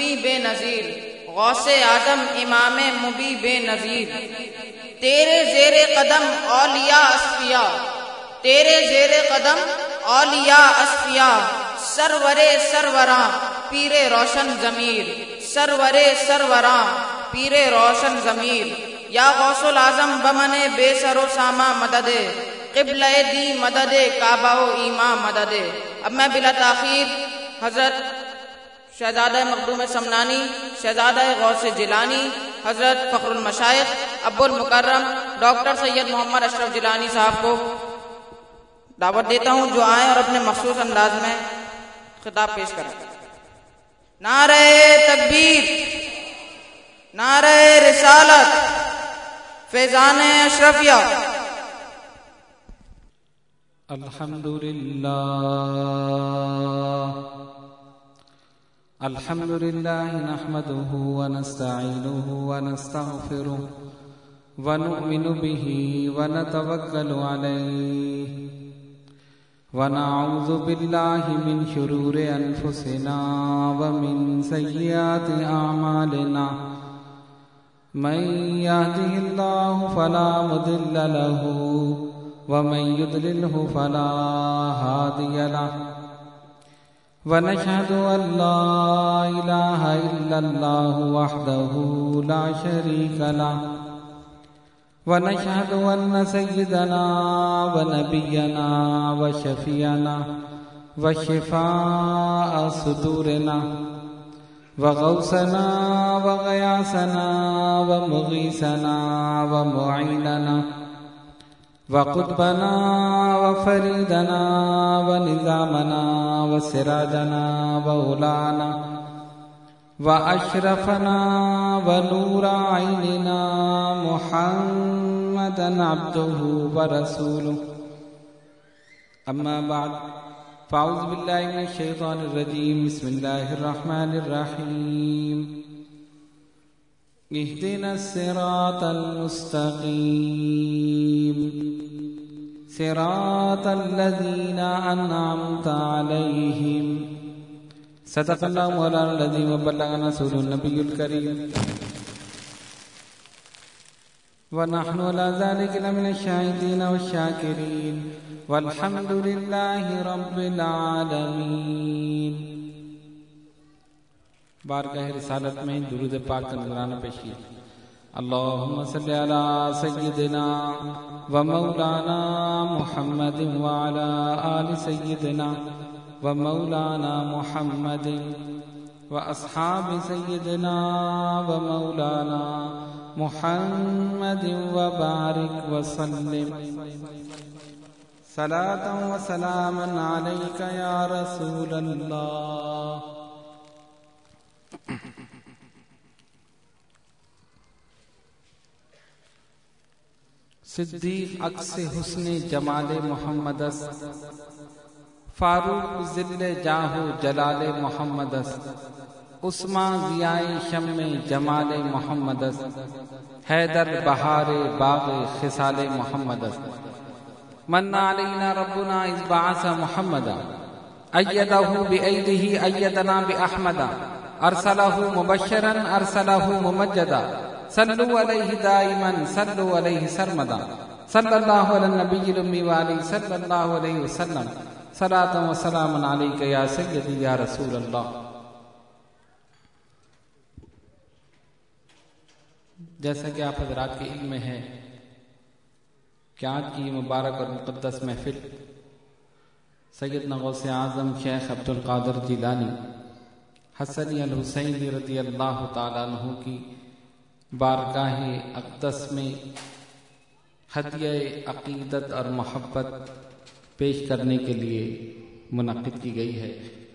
جمی بے نظیر، غوث اعظم امام مبی بے نظیر، تیرے زیر قدم اولیاء اصفیاء، تیرے زیر قدم اولیاء اصفیاء، سرور سروراں پیر روشن ضمیر، سرور سروراں پیر روشن ضمیر، یا غوث العظم بمن بے سر و ساما مدد، قبلہ دی مدد کعبہ و ایماں مدد۔ اب میں بلا تاخیر حضرت شہزادہ مخدوم سمنانی، شہزادہ غوث جیلانی، حضرت فخر المشائخ ابو المکرم ڈاکٹر سید محمد اشرف جیلانی صاحب کو دعوت دیتا ہوں جو آئیں اور اپنے مخصوص انداز میں خطاب پیش کریں۔ نعرہ تکبیر، نعرہ رسالت، فیضان اشرفیہ۔ الحمد لله نحمده ونستعينه ونستغفره ونؤمن به ونتوكل عليه ونعوذ بالله من شرور أنفسنا ومن سيئات أعمالنا من يهده الله فلا مضل له ومن يضلله فلا هادي له ونشهد أن لا إله إلا الله وحده لا شريك له ونشهد أن سيدنا ونبينا وشفيعنا وشفاء صدورنا وغوثنا وغياثنا ومغيثنا ومعيننا وقطبنا وفريدنا ونظامنا وسراجنا وولانا وأشرفنا ونور عيننا محمدا عبده ورسوله أما بعد فأعوذ بالله من الشيطان الرجيم بسم الله الرحمن الرحيم اهدنا الصراط المستقيم صراط الذين أنعمت عليهم صدق الله مولانا العظيم وبلغنا رسوله النبي الكريم ونحن على ذلك لمن الشاهدين والشاكرين والحمد لله رب العالمين۔ بارگاہ رسالت میں درود پاک کا نذرانہ پیش کیا۔ اللہم صلی علی سیدنا و مولانا محمد وعلی آل سیدنا و مولانا محمد و اصحاب سیدنا و مولانا محمد و بارک وسلم صلاة و سلاما علیک یا رسول اللہ۔ صدیق عکس حسن جمال محمد است، فاروق ذل جاہ جلال محمد است، عثمان ضیاء شمع جمال محمد است، حیدر بہار باغ خصال محمد است۔ من علینا ربنا اذ بعث محمدا ایدہ بایدہ ایدنا باحمدا ارسلہ مبشرا ارسلہ ممجدا صلوا علیہ دائما صلوا علیہ سرمدا صلی اللہ علی النبی الامی وآلہ صلی اللہ علیہ وسلم صلاۃ و سلام علیک یا سیدی یا رسول اللہ۔ جیسا کہ آپ حضرات کے علم میں ہے کہ آج کی مبارک اور مقدس محفل سیدنا غوث اعظم شیخ عبد القادر جیلانی حسنی الحسینی رضی اللہ تعالیٰ عنہ کی بارگاہ اقدس میں ہدیہ عقیدت اور محبت پیش کرنے کے لیے منعقد کی گئی ہے۔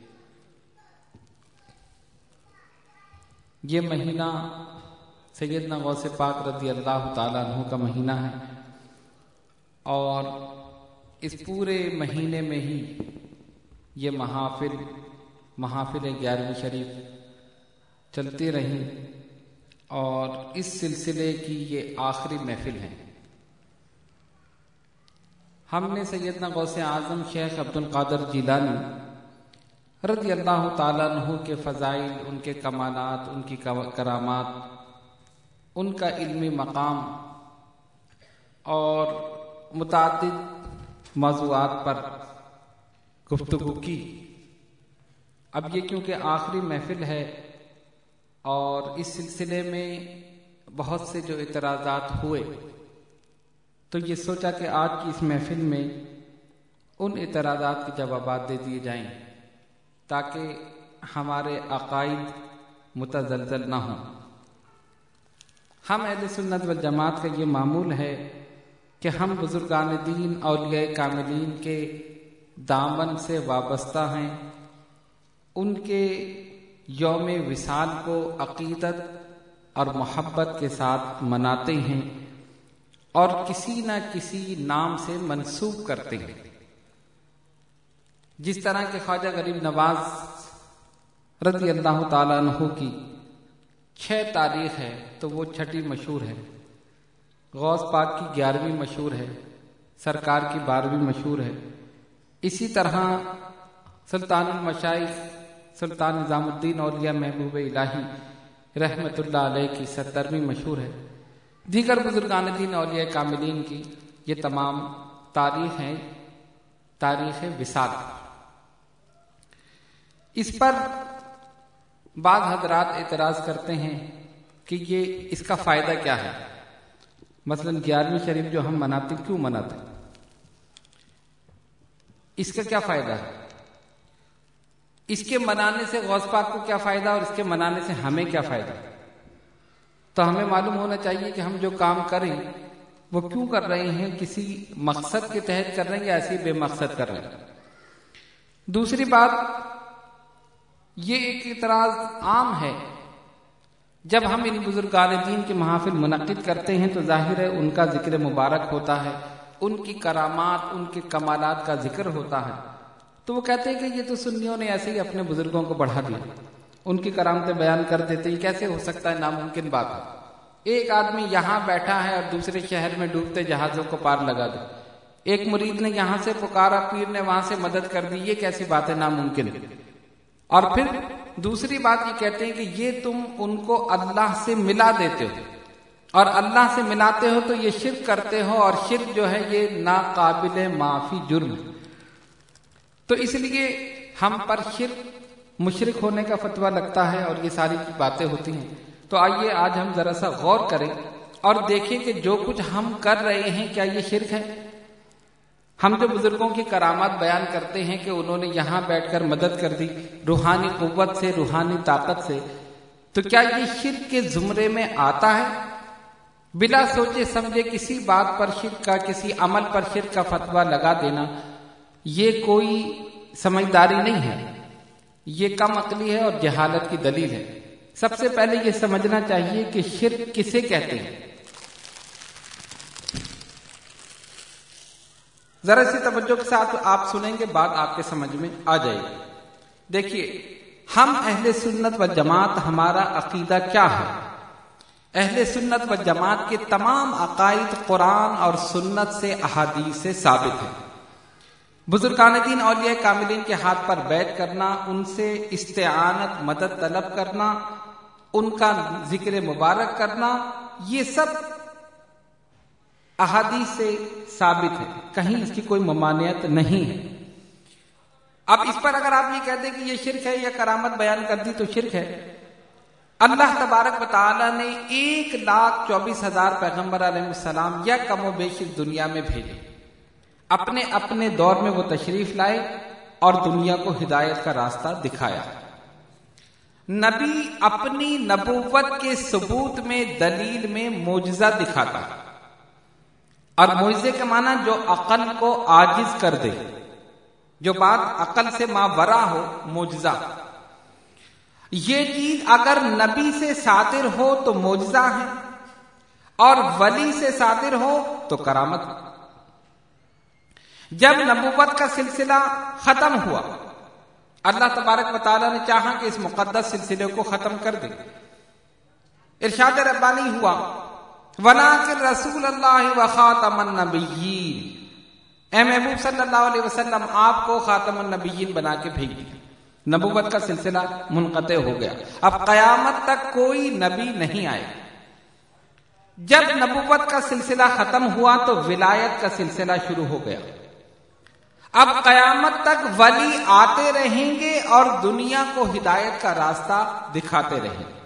یہ مہینہ سیدنا غوث پاک رضی اللہ تعالیٰ عنہ کا مہینہ ہے، اور اس پورے مہینے میں ہی یہ محافل 11ویں شریف چلتی رہیں، اور اس سلسلے کی یہ آخری محفل ہے۔ ہم نے سیدنا غوث اعظم شیخ عبد القادر جیلانی رضی اللہ تعالیٰ عنہ کے فضائل، ان کے کمالات، ان کی کرامات، ان کا علمی مقام اور متعدد موضوعات پر گفتگو کی۔ اب یہ کیونکہ آخری محفل ہے اور اس سلسلے میں بہت سے جو اعتراضات ہوئے، تو یہ سوچا کہ آج کی اس محفل میں ان اعتراضات کے جوابات دے دیے جائیں تاکہ ہمارے عقائد متزلزل نہ ہوں۔ ہم اہل سنت والجماعت کا یہ معمول ہے کہ ہم بزرگان دین اولیاء کاملین کے دامن سے وابستہ ہیں، ان کے یوم وصال کو عقیدت اور محبت کے ساتھ مناتے ہیں اور کسی نہ کسی نام سے منسوب کرتے ہیں۔ جس طرح کہ خواجہ غریب نواز رضی اللہ تعالیٰ عنہ کی 6 تاریخ ہے تو وہ 6 مشہور ہے، غوث پاک کی 11ویں مشہور ہے، سرکار کی 12ویں مشہور ہے۔ اسی طرح سلطان المشائخ سلطان نظام الدین اولیاء محبوب الہی رحمت اللہ علیہ کی 70ویں مشہور ہے۔ دیگر بزرگان دین اولیاء کاملین کی یہ تمام تاریخ ہیں، تاریخ وصال۔ اس پر بعض حضرات اعتراض کرتے ہیں کہ یہ اس کا فائدہ کیا ہے، مثلا 11ویں شریف جو ہم مناتے کیوں مناتے، اس کا کیا فائدہ ہے، اس کے منانے سے غوث پاک کو کیا فائدہ اور اس کے منانے سے ہمیں کیا فائدہ۔ تو ہمیں معلوم ہونا چاہیے کہ ہم جو کام کریں وہ کیوں کر رہے ہیں، کسی مقصد کے تحت کر رہے ہیں یا ایسے بے مقصد کر رہے ہیں۔ دوسری بات، یہ ایک اعتراض عام ہے، جب ہم ان بزرگان دین کے محافل منعقد کرتے ہیں تو ظاہر ہے ان کا ذکر مبارک ہوتا ہے، ان کی کرامات، ان کے کمالات کا ذکر ہوتا ہے، تو وہ کہتے ہیں کہ یہ تو سنیوں نے ایسے ہی اپنے بزرگوں کو بڑھا دیا، ان کی کرامتیں بیان کر دیتے، یہ کیسے ہو سکتا ہے، ناممکن بات ہے۔ ایک آدمی یہاں بیٹھا ہے اور دوسرے شہر میں ڈوبتے جہازوں کو پار لگا دے، ایک مرید نے یہاں سے پکارا، پیر نے وہاں سے مدد کر دی، یہ کیسی بات ہے، ناممکن ہے۔ اور پھر دوسری بات یہ کہتے ہیں کہ یہ تم ان کو اللہ سے ملا دیتے ہو، اور اللہ سے ملاتے ہو تو یہ شرک کرتے ہو، اور شرک جو ہے یہ ناقابل معافی جرم، تو اس لیے ہم پر شرک مشرک ہونے کا فتویٰ لگتا ہے اور یہ ساری باتیں ہوتی ہیں۔ تو آئیے آج ہم ذرا سا غور کریں اور دیکھیں کہ جو کچھ ہم کر رہے ہیں کیا یہ شرک ہے۔ ہم جو بزرگوں کی کرامات بیان کرتے ہیں کہ انہوں نے یہاں بیٹھ کر مدد کر دی روحانی قوت سے، روحانی طاقت سے، تو کیا یہ شرک کے زمرے میں آتا ہے؟ بلا سوچے سمجھے کسی بات پر شرک کا، کسی عمل پر شرک کا فتویٰ لگا دینا یہ کوئی سمجھداری نہیں ہے، یہ کم عقلی ہے اور جہالت کی دلیل ہے۔ سب سے پہلے یہ سمجھنا چاہیے کہ شرک کسے کہتے ہیں۔ ذرا سی توجہ کے ساتھ آپ سنیں گے، بات آپ کے سمجھ میں آ جائے گی۔ دیکھیے، ہم اہل سنت و جماعت، ہمارا عقیدہ کیا ہے؟ اہل سنت و جماعت کے تمام عقائد قرآن اور سنت سے، احادیث سے ثابت ہیں۔ بزرگان دین اولیاء کاملین کے ہاتھ پر بیعت کرنا، ان سے استعانت، مدد طلب کرنا، ان کا ذکر مبارک کرنا، یہ سب احادیث سے ثابت ہے، کہیں اس کی کوئی ممانعت نہیں ہے۔ اب اس پر اگر آپ یہ کہتے ہیں کہ یہ شرک ہے یا کرامت بیان کر دی تو شرک ہے۔ اللہ تبارک و تعالی نے 1,24,000 پیغمبر علیہ السلام یا کم و بیش اس دنیا میں بھیجے، اپنے اپنے دور میں وہ تشریف لائے اور دنیا کو ہدایت کا راستہ دکھایا۔ نبی اپنی نبوت کے ثبوت میں، دلیل میں معجزہ دکھاتا، اور معجزے کے معنی جو عقل کو عاجز کر دے، جو بات عقل سے ماورا ہو، معجزہ۔ یہ چیز اگر نبی سے صادر ہو تو معجزہ ہے، اور ولی سے صادر ہو تو کرامت۔ جب نبوت کا سلسلہ ختم ہوا، اللہ تبارک و تعالیٰ نے چاہا کہ اس مقدس سلسلے کو ختم کر دے، ارشاد ربانی ہوا وَلَٰكِن رسول اللہ وخاتم النبیین، اے محبوب صلی اللہ علیہ وسلم، آپ کو خاتم النبیین بنا کے بھیج دیا۔ نبوت کا سلسلہ منقطع ہو گیا. اب قیامت تک کوئی نبی نہیں آئے. جب نبوت کا سلسلہ ختم ہوا تو ولایت کا سلسلہ شروع ہو گیا. اب قیامت تک ولی آتے رہیں گے اور دنیا کو ہدایت کا راستہ دکھاتے رہیں گے.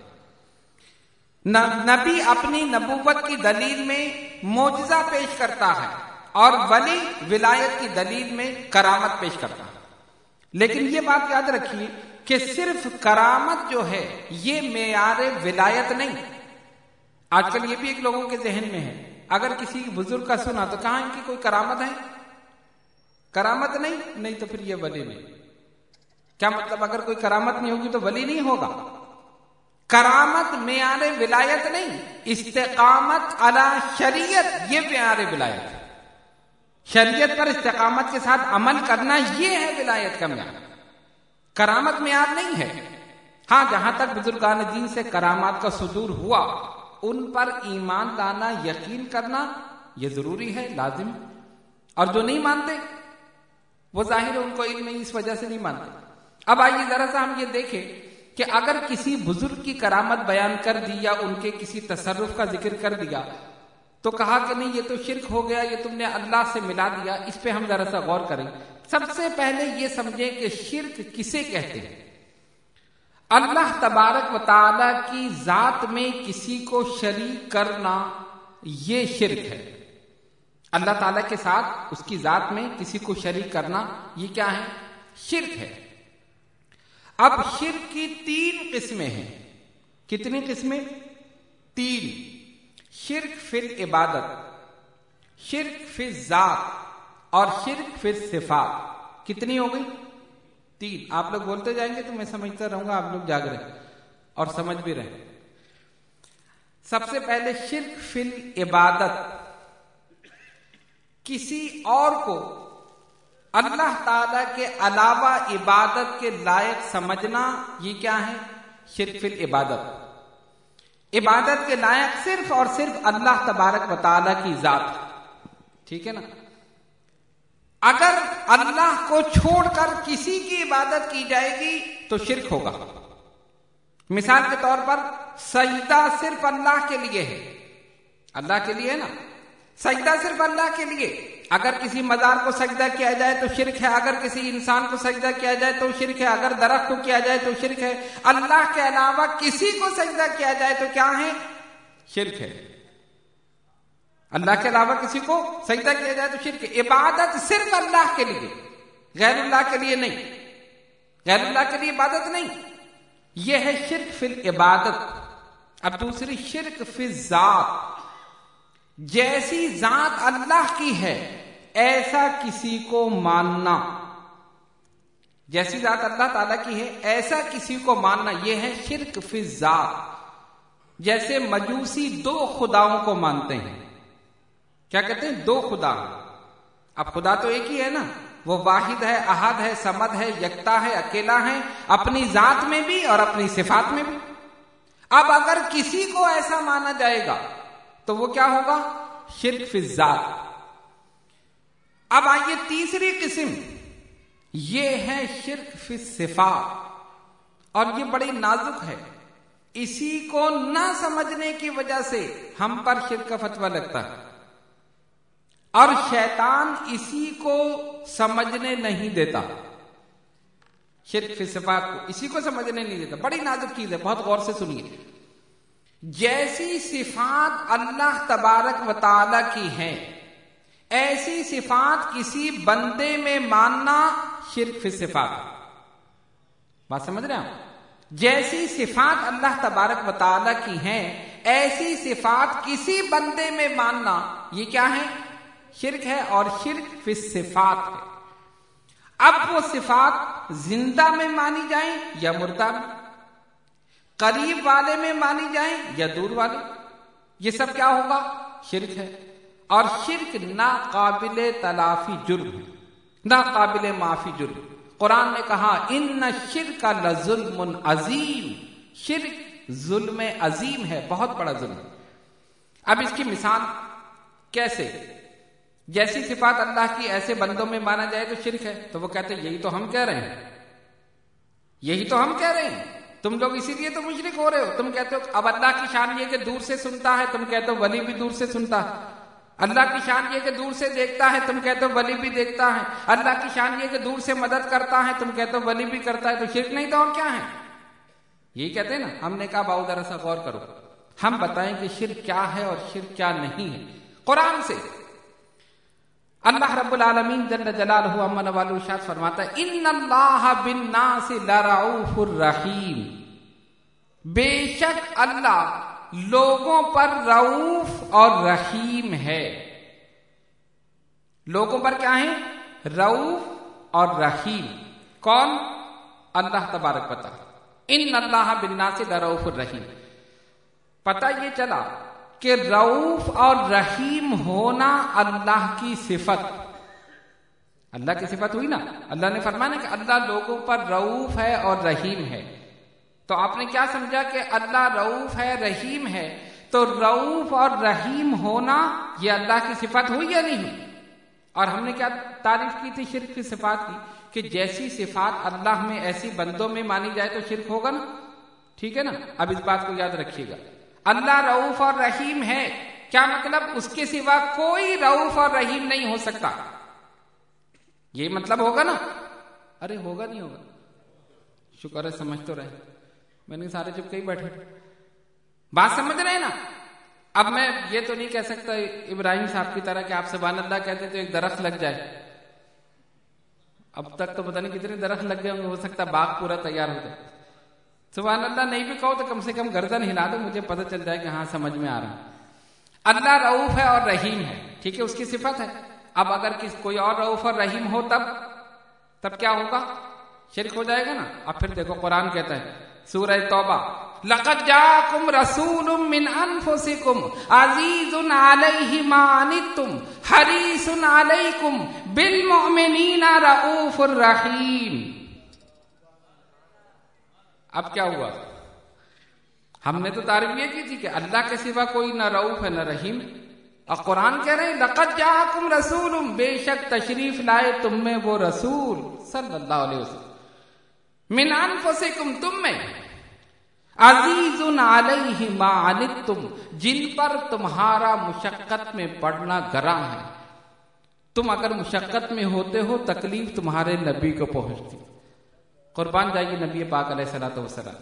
نبی اپنی نبوت کی دلیل میں معجزہ پیش کرتا ہے اور ولی ولایت کی دلیل میں کرامت پیش کرتا ہے. لیکن یہ بات یاد رکھیے کہ صرف کرامت جو ہے یہ معیار ولایت نہیں. آج کل یہ بھی ایک لوگوں کے ذہن میں ہے، اگر کسی بزرگ کا سنا تو کہاں ان کی کوئی کرامت ہے؟ کرامت نہیں تو پھر یہ ولی نہیں. کیا مطلب؟ اگر کوئی کرامت نہیں ہوگی تو ولی نہیں ہوگا. کرامت معیار ولایت نہیں، استقامت علی شریعت یہ معیار ولایت ہے. شریعت پر استقامت کے ساتھ عمل کرنا یہ ہے ولایت کا معیار. کرامت معیار نہیں ہے. ہاں، جہاں تک بزرگان دین سے کرامات کا صدور ہوا ان پر ایمان لانا، یقین کرنا یہ ضروری ہے، لازم. اور جو نہیں مانتے وہ ظاہر ہے ان کو علم نہیں، اس وجہ سے نہیں مانتے. اب آئیے ذرا سا ہم یہ دیکھیں کہ اگر کسی بزرگ کی کرامت بیان کر دی یا ان کے کسی تصرف کا ذکر کر دیا تو کہا کہ نہیں یہ تو شرک ہو گیا، یہ تم نے اللہ سے ملا دیا. اس پہ ہم ذرا سا غور کریں. سب سے پہلے یہ سمجھیں کہ شرک کسے کہتے ہیں. اللہ تبارک و تعالی کی ذات میں کسی کو شریک کرنا یہ شرک ہے. اللہ تعالیٰ کے ساتھ اس کی ذات میں کسی کو شریک کرنا یہ کیا ہے؟ شرک ہے. اب شرک کی 3 قسمیں ہیں. کتنی قسمیں؟ 3. شرک فی العبادت، شرک فی الذات اور شرک فی الصفات. کتنی ہو گئی؟ 3. آپ لوگ بولتے جائیں گے تو میں سمجھتا رہوں گا آپ لوگ جاگ رہے اور سمجھ بھی رہے. سب سے پہلے شرک فی العبادت، کسی اور کو اللہ تعالی کے علاوہ عبادت کے لائق سمجھنا یہ کیا ہے؟ شرک فی العبادت. عبادت کے لائق صرف اور صرف اللہ تبارک و تعالی کی ذات. ٹھیک ہے نا؟ اگر اللہ کو چھوڑ کر کسی کی عبادت کی جائے گی تو شرک ہوگا. مثال کے طور پر سجدہ صرف اللہ کے لیے ہے. اللہ کے لیے ہے نا؟ سجدہ صرف اللہ کے لیے. اگر کسی مزار کو سجدہ کیا جائے تو شرک ہے، اگر کسی انسان کو سجدہ کیا جائے تو شرک ہے، اگر درخت کو کیا جائے تو شرک ہے. اللہ کے علاوہ کسی کو سجدہ کیا جائے تو کیا ہے؟ شرک ہے. اللہ کے علاوہ کسی کو سجدہ کیا جائے تو شرک ہے. عبادت صرف اللہ کے لیے، غیر اللہ کے لیے نہیں. غیر اللہ کے لیے عبادت نہیں. یہ ہے شرک فی العبادت. اب دوسری شرک فی الذات، جیسی ذات اللہ کی ہے ایسا کسی کو ماننا. جیسی ذات اللہ تعالیٰ کی ہے ایسا کسی کو ماننا یہ ہے شرک فی الذات. جیسے مجوسی 2 خداؤں کو مانتے ہیں. کیا کہتے ہیں؟ 2 خدا. اب خدا تو ایک ہی ہے نا، وہ واحد ہے، احد ہے، صمد ہے، یکتا ہے، اکیلا ہے، اپنی ذات میں بھی اور اپنی صفات میں بھی. اب اگر کسی کو ایسا مانا جائے گا تو وہ کیا ہوگا؟ شرک فی الذات. اب آئیے تیسری قسم، یہ ہے شرک فی الصفات، اور یہ بڑی نازک ہے. اسی کو نہ سمجھنے کی وجہ سے ہم پر شرک کا فتویٰ لگتا ہے، اور شیطان اسی کو سمجھنے نہیں دیتا. شرک فی الصفات کو اسی کو سمجھنے نہیں دیتا. بڑی نازک چیز ہے، بہت غور سے سنیے. جیسی صفات اللہ تبارک و تعالی کی ہیں ایسی صفات کسی بندے میں ماننا شرک فی الصفات. بات سمجھ رہے ہیں؟ جیسی صفات اللہ تبارک و تعالی کی ہیں ایسی صفات کسی بندے میں ماننا یہ کیا ہے؟ شرک ہے، اور شرک فی الصفات ہے. اب وہ صفات زندہ میں مانی جائیں یا مردہ میں، قریب والے میں مانی جائیں یا دور والے، یہ سب کیا ہوگا؟ شرک ہے. اور شرک ناقابل تلافی جرم ہے، ناقابل معافی جرم. قرآن نے کہا ان الشرک لظلم عظیم، شرک ظلم عظیم ہے، بہت بڑا ظلم. اب اس کی مثال کیسے؟ جیسی صفات اللہ کی ایسے بندوں میں مانا جائے تو شرک ہے، تو وہ کہتے ہیں یہی تو ہم کہہ رہے ہیں. یہی تو ہم کہہ رہے ہیں. تم لوگ اسی لیے تو مشرک ہو رہے ہو. تم کہتے ہو اب اللہ کی شان یہ کہ دور سے سنتا ہے، تم کہتے ہو ولی بھی دور سے سنتا ہے. اللہ کی شان یہ کہ دور سے دیکھتا ہے، تم کہتے ہو ولی بھی دیکھتا ہے. اللہ کی شان یہ کہ دور سے مدد کرتا ہے، تم کہتے ہو ولی بھی کرتا ہے. تو شرک نہیں تو اور کیا ہے؟ یہی کہتے ہیں نا. ہم نے کہا باؤ ذرا سا غور کرو، ہم بتائیں کہ شرک کیا ہے اور شرک کیا نہیں ہے. قرآن سے اللہ رب العالمین جل جلالہ عما نوالہ ارشاد فرماتا ہے ان اللہ بالناس لرؤوف الرحیم. بے شک اللہ لوگوں پر رؤوف اور رحیم ہے. لوگوں پر کیا ہے؟ رؤوف اور رحیم. کون؟ اللہ تبارک و تعالی. ان اللہ بالناس لرؤوف الرحیم. پتہ یہ چلا کہ رؤوف اور رحیم ہونا اللہ کی صفت. اللہ کی صفت ہوئی نا. اللہ نے فرمایا کہ اللہ لوگوں پر رؤوف ہے اور رحیم ہے. تو آپ نے کیا سمجھا کہ اللہ رؤوف ہے رحیم ہے، تو رؤوف اور رحیم ہونا یہ اللہ کی صفت ہوئی یا نہیں؟ اور ہم نے کیا تعریف کی تھی شرک کی صفات کی؟ کہ جیسی صفات اللہ میں ایسی بندوں میں مانی جائے تو شرک ہوگا نا. ٹھیک ہے نا. اب اس بات کو یاد رکھیے گا. اللہ رؤوف اور رحیم ہے، کیا مطلب؟ اس کے سوا کوئی رؤوف اور رحیم نہیں ہو سکتا. یہ مطلب ہوگا نا. ارے ہوگا نہیں ہوگا؟ شکر ہے سمجھ تو رہے. میں نے سارے چپ کے ہی بیٹھے. بات سمجھ رہے ہیں نا. اب میں یہ تو نہیں کہہ سکتا ابراہیم صاحب کی طرح کہ آپ سبحان اللہ کہتے تو ایک درخت لگ جائے. اب تک تو پتہ نہیں کتنے درخت لگ گئے ہوں گے، ہو سکتا باغ پورا تیار ہو جائے. سبحان اللہ نہیں بھی کہو تو کم سے کم گردن ہلا دو، مجھے پتہ چل جائے کہ ہاں سمجھ میں آ رہا ہے. اللہ رؤوف ہے اور رحیم ہے. ٹھیک ہے، اس کی صفت ہے. اب اگر کوئی اور رؤوف اور رحیم ہو تب کیا ہوگا؟ شرک ہو جائے گا نا. اب پھر دیکھو قرآن کہتا ہے سورہ توبہ لقد جاءکم رسول من انفسکم عزیز علیہ ما عنتم حریص علیکم بالمؤمنین رؤوف الرحیم. اب کیا ہوا؟ ہم نے تو تعریف یہ کی تھی کہ اللہ کے سوا کوئی نہ رؤوف ہے نہ رحیم. اور قرآن کہہ رہے ہیں لقد جاءکم رسول، بے شک تشریف لائے تم میں وہ رسول صلی اللہ علیہ وسلم، من انفسکم تم میں، عزیز علیہ ما عنتم جن پر تمہارا مشقت میں پڑنا گراں ہے. تم اگر مشقت میں ہوتے ہو تکلیف تمہارے نبی کو پہنچتی. قربان جائیے نبی پاک علیہ الصلوۃ والسلام.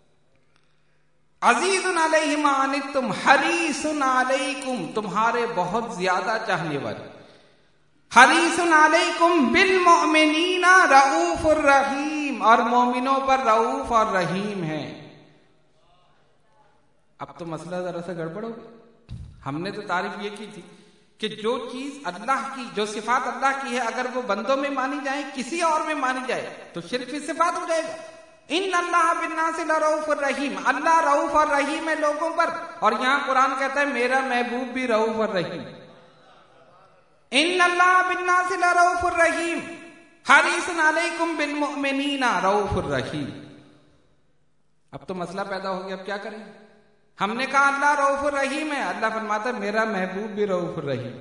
عزیز علیہ ما عنتم حریص علیکم تمہارے بہت زیادہ چاہنے والے، حریص علیکم بالمؤمنین رؤوف الرحیم اور مومنوں پر رؤوف اور رحیم ہے. اب تو مسئلہ ذرا سا گڑبڑ ہو گیا. ہم نے تو تعریف یہ کی تھی کہ جو چیز اللہ کی، جو صفات اللہ کی ہے اگر وہ بندوں میں مانی جائے کسی اور میں مانی جائے تو شرک کی صفات ہو جائے گا. ان اللہ بالناس لرؤوف الرحیم، اللہ رؤوف اور رحیم ہے لوگوں پر. اور یہاں قرآن کہتا ہے میرا محبوب بھی رؤوف اور رحیم. ان اللہ بالناس لرؤوف الرحیم حریص علیکم بالمؤمنین رؤوف الرحیم. اب تو مسئلہ پیدا ہو گیا. اب کیا کریں؟ ہم نے کہا اللہ رؤوف الرحیم ہے، اللہ فرماتا ہے میرا محبوب بھی رؤوف الرحیم.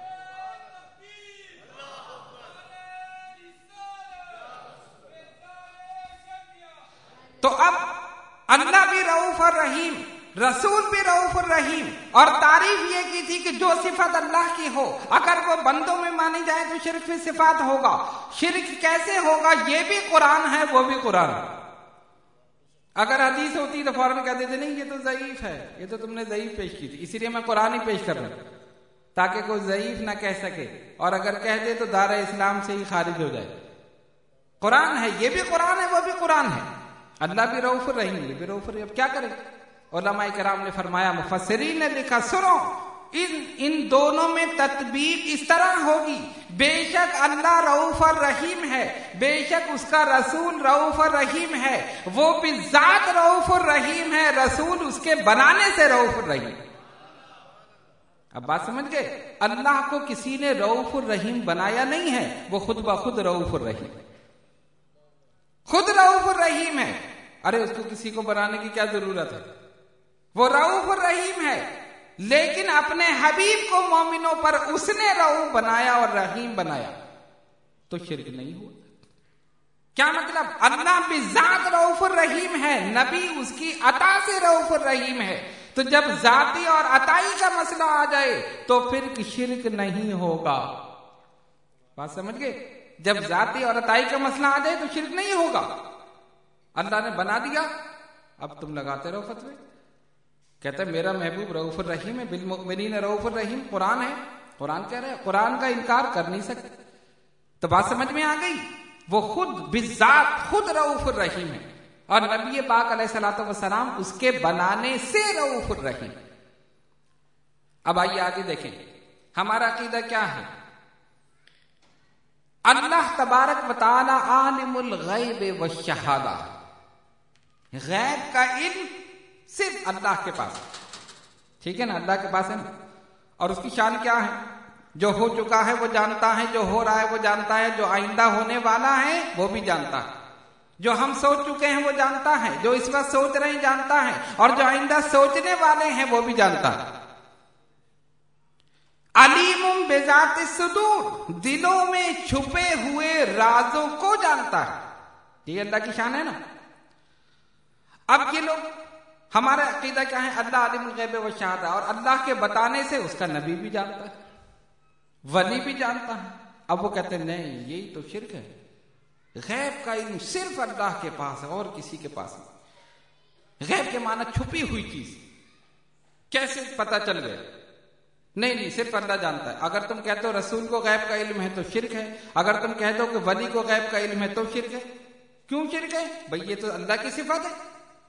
تو اب اللہ بھی رؤوف الرحیم، رسول بھی رؤوف الرحیم. اور تعریف یہ کی تھی کہ جو صفت اللہ کی ہو اگر وہ بندوں میں مانی جائے تو شرک کی صفات ہوگا. شرک کیسے ہوگا؟ یہ بھی قرآن ہے وہ بھی قرآن ہے. اگر حدیث ہوتی تو فوراً کہہ دیتے نہیں یہ تو ضعیف ہے، یہ تو تم نے ضعیف پیش کی تھی، اسی لیے میں قرآن ہی پیش کر رہا ہوں تاکہ کوئی ضعیف نہ کہہ سکے، اور اگر کہہ دے تو دار اسلام سے ہی خارج ہو جائے. قرآن ہے، یہ بھی قرآن ہے وہ بھی قرآن ہے. اللہ بھی رؤوف الرحیم، یہ بھی رؤوف الرحیم. اب کیا کریں؟ علماء کرام نے فرمایا، مفسرین نے لکھا سنو ان دونوں میں تطبیق اس طرح ہوگی، بے شک اللہ رؤوف الرحیم ہے، بے شک اس کا رسول رؤوف الرحیم ہے، وہ بذات رؤوف الرحیم ہے، رسول اس کے بنانے سے رؤوف الرحیم. اب بات سمجھ گئے؟ اللہ کو کسی نے رؤوف الرحیم بنایا نہیں ہے، وہ خود بخود رؤوف الرحیم، خود رؤوف الرحیم ہے. ارے اس کو کسی کو بنانے کی کیا ضرورت ہے؟ وہ رؤوف الرحیم ہے، لیکن اپنے حبیب کو مومنوں پر اس نے رؤوف بنایا اور رحیم بنایا تو شرک نہیں ہوا. کیا مطلب؟ اللہ بذات رؤوف الرحیم ہے، نبی اس کی عطا سے رؤوف الرحیم ہے. تو جب ذاتی اور عطائی کا مسئلہ آ جائے تو پھر شرک نہیں ہوگا. بات سمجھ گئے؟ جب ذاتی اور عطائی کا مسئلہ آ جائے تو شرک نہیں ہوگا. اللہ نے بنا دیا، اب تم لگاتے رہو فتوے. کہتا ہے میرا محبوب رؤوف الرحیم ہے، بالمؤمنین رؤوف الرحیم. قرآن ہے، قرآن کہہ رہے ہیں، قرآن کا انکار کر نہیں سکتے. تو بات سمجھ میں آ گئی؟ وہ خود بذات خود رؤوف الرحیم ہے، اور نبی پاک علیہ الصلوۃ والسلام اس کے بنانے سے رؤوف الرحیم. اب آئیے آگے دیکھیں ہمارا عقیدہ کیا ہے. اللہ تبارک و تعالی عالم الغیب والشہادہ، غیب کا علم صرف اللہ کے پاس. ٹھیک ہے نا، اللہ کے پاس ہے نا. اور اس کی شان کیا ہے؟ جو ہو چکا ہے وہ جانتا ہے، جو ہو رہا ہے وہ جانتا ہے، جو آئندہ ہونے والا ہے وہ بھی جانتا ہے، جو ہم سوچ چکے ہیں وہ جانتا ہے، جو اس وقت سوچ رہے ہیں جانتا ہے، اور جو آئندہ سوچنے والے ہیں وہ بھی جانتا ہے. علیم بذات الصدور، دلوں میں چھپے ہوئے رازوں کو جانتا ہے. یہ اللہ کی شان ہے نا. اب یہ لوگ، ہمارا عقیدہ کیا ہے؟ اللہ عالم الغیب والشہادہ، اور اللہ کے بتانے سے اس کا نبی بھی جانتا ہے، ولی بھی جانتا ہے. اب وہ کہتے ہیں نہیں، یہی تو شرک ہے. غیب کا علم صرف اللہ کے پاس ہے اور کسی کے پاس نہیں. غیب کے معنی چھپی ہوئی چیز. کیسے پتہ چل گیا؟ نہیں، صرف اللہ جانتا ہے. اگر تم کہتے ہو رسول کو غیب کا علم ہے تو شرک ہے. اگر تم کہتے ہو کہ ولی کو غیب کا علم ہے تو شرک ہے. کیوں شرک ہے بھئی؟ یہ تو اللہ کی صفت ہے.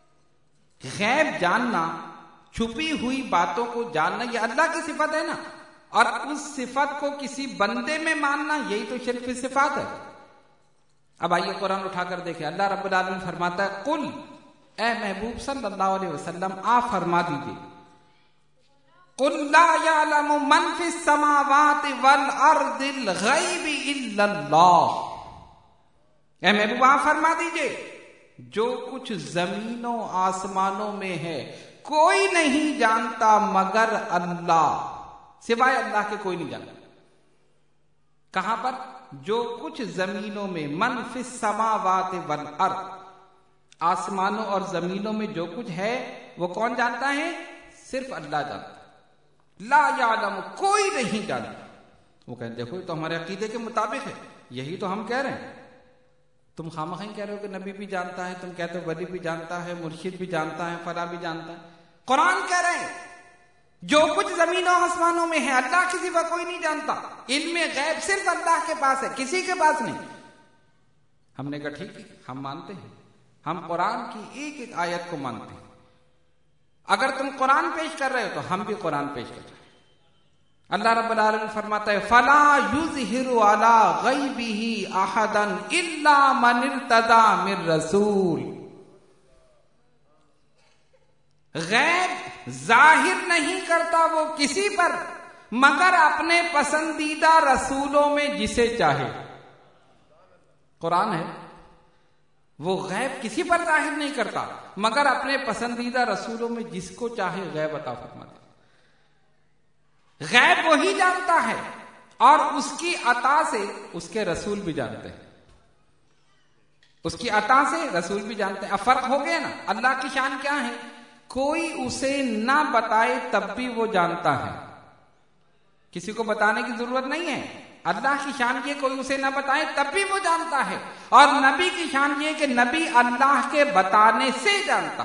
غیب جاننا، چھپی ہوئی باتوں کو جاننا، یہ اللہ کی صفت ہے نا. اور اس صفت کو کسی بندے میں ماننا، یہی تو شرک کی صفات ہے. اب آئیے قرآن اٹھا کر دیکھیں. اللہ رب العالمین فرماتا ہے قل، اے محبوب صلی اللہ علیہ وسلم آپ فرما دیجئے، قل لا یعلم من فی السماوات والارض الغیب الا اللہ. اے محبوب آپ فرما دیجئے جو کچھ زمینوں آسمانوں میں ہے کوئی نہیں جانتا مگر اللہ، سوائے اللہ کے کوئی نہیں جانتا. کہاں پر؟ جو کچھ زمینوں میں، من فی السماوات والارض، آسمانوں اور زمینوں میں جو کچھ ہے وہ کون جانتا ہے؟ صرف اللہ جانتا. لا یعلم، کوئی نہیں جانتا. وہ کہتے دیکھو یہ تو ہمارے عقیدے کے مطابق ہے، یہی تو ہم کہہ رہے ہیں. تم خامخواہ کہہ رہے ہو کہ نبی بھی جانتا ہے، تم کہتے ہو ولی بھی جانتا ہے، مرشد بھی جانتا ہے، فلاں بھی جانتا ہے. قرآن کہہ رہے ہیں جو کچھ زمینوں آسمانوں میں ہے اللہ کے سوا کوئی نہیں جانتا. علم غیب صرف اللہ کے پاس ہے، کسی کے پاس نہیں. ہم نے کہا ٹھیک ہے، ہم مانتے ہیں، ہم قرآن کی ایک ایک آیت کو مانتے ہیں. اگر تم قرآن پیش کر رہے ہو تو ہم بھی قرآن پیش کر رہے ہیں. اللہ رب العالمین فرماتا ہے فَلَا يُظْهِرُ عَلَىٰ غَيْبِهِ أَحَدًا إِلَّا مَنِ ارْتَضَىٰ مِن رَّسُولٍ. غیب ظاہر نہیں کرتا وہ کسی پر مگر اپنے پسندیدہ رسولوں میں جسے چاہے. قرآن ہے، وہ غیب کسی پر ظاہر نہیں کرتا مگر اپنے پسندیدہ رسولوں میں جس کو چاہے غیب عطا فرماتا. غیب وہی جانتا ہے اور اس کی عطا سے اس کے رسول بھی جانتے ہیں. اس کی عطا سے رسول بھی جانتے ہیں. اب فرق ہو گیا نا. اللہ کی شان کیا ہے؟ کوئی اسے نہ بتائے تب بھی وہ جانتا ہے، کسی کو بتانے کی ضرورت نہیں ہے. اللہ کی شان یہ کوئی اسے نہ بتائے تب بھی وہ جانتا ہے. اور نبی کی شان یہ کہ نبی اللہ کے بتانے سے جانتا.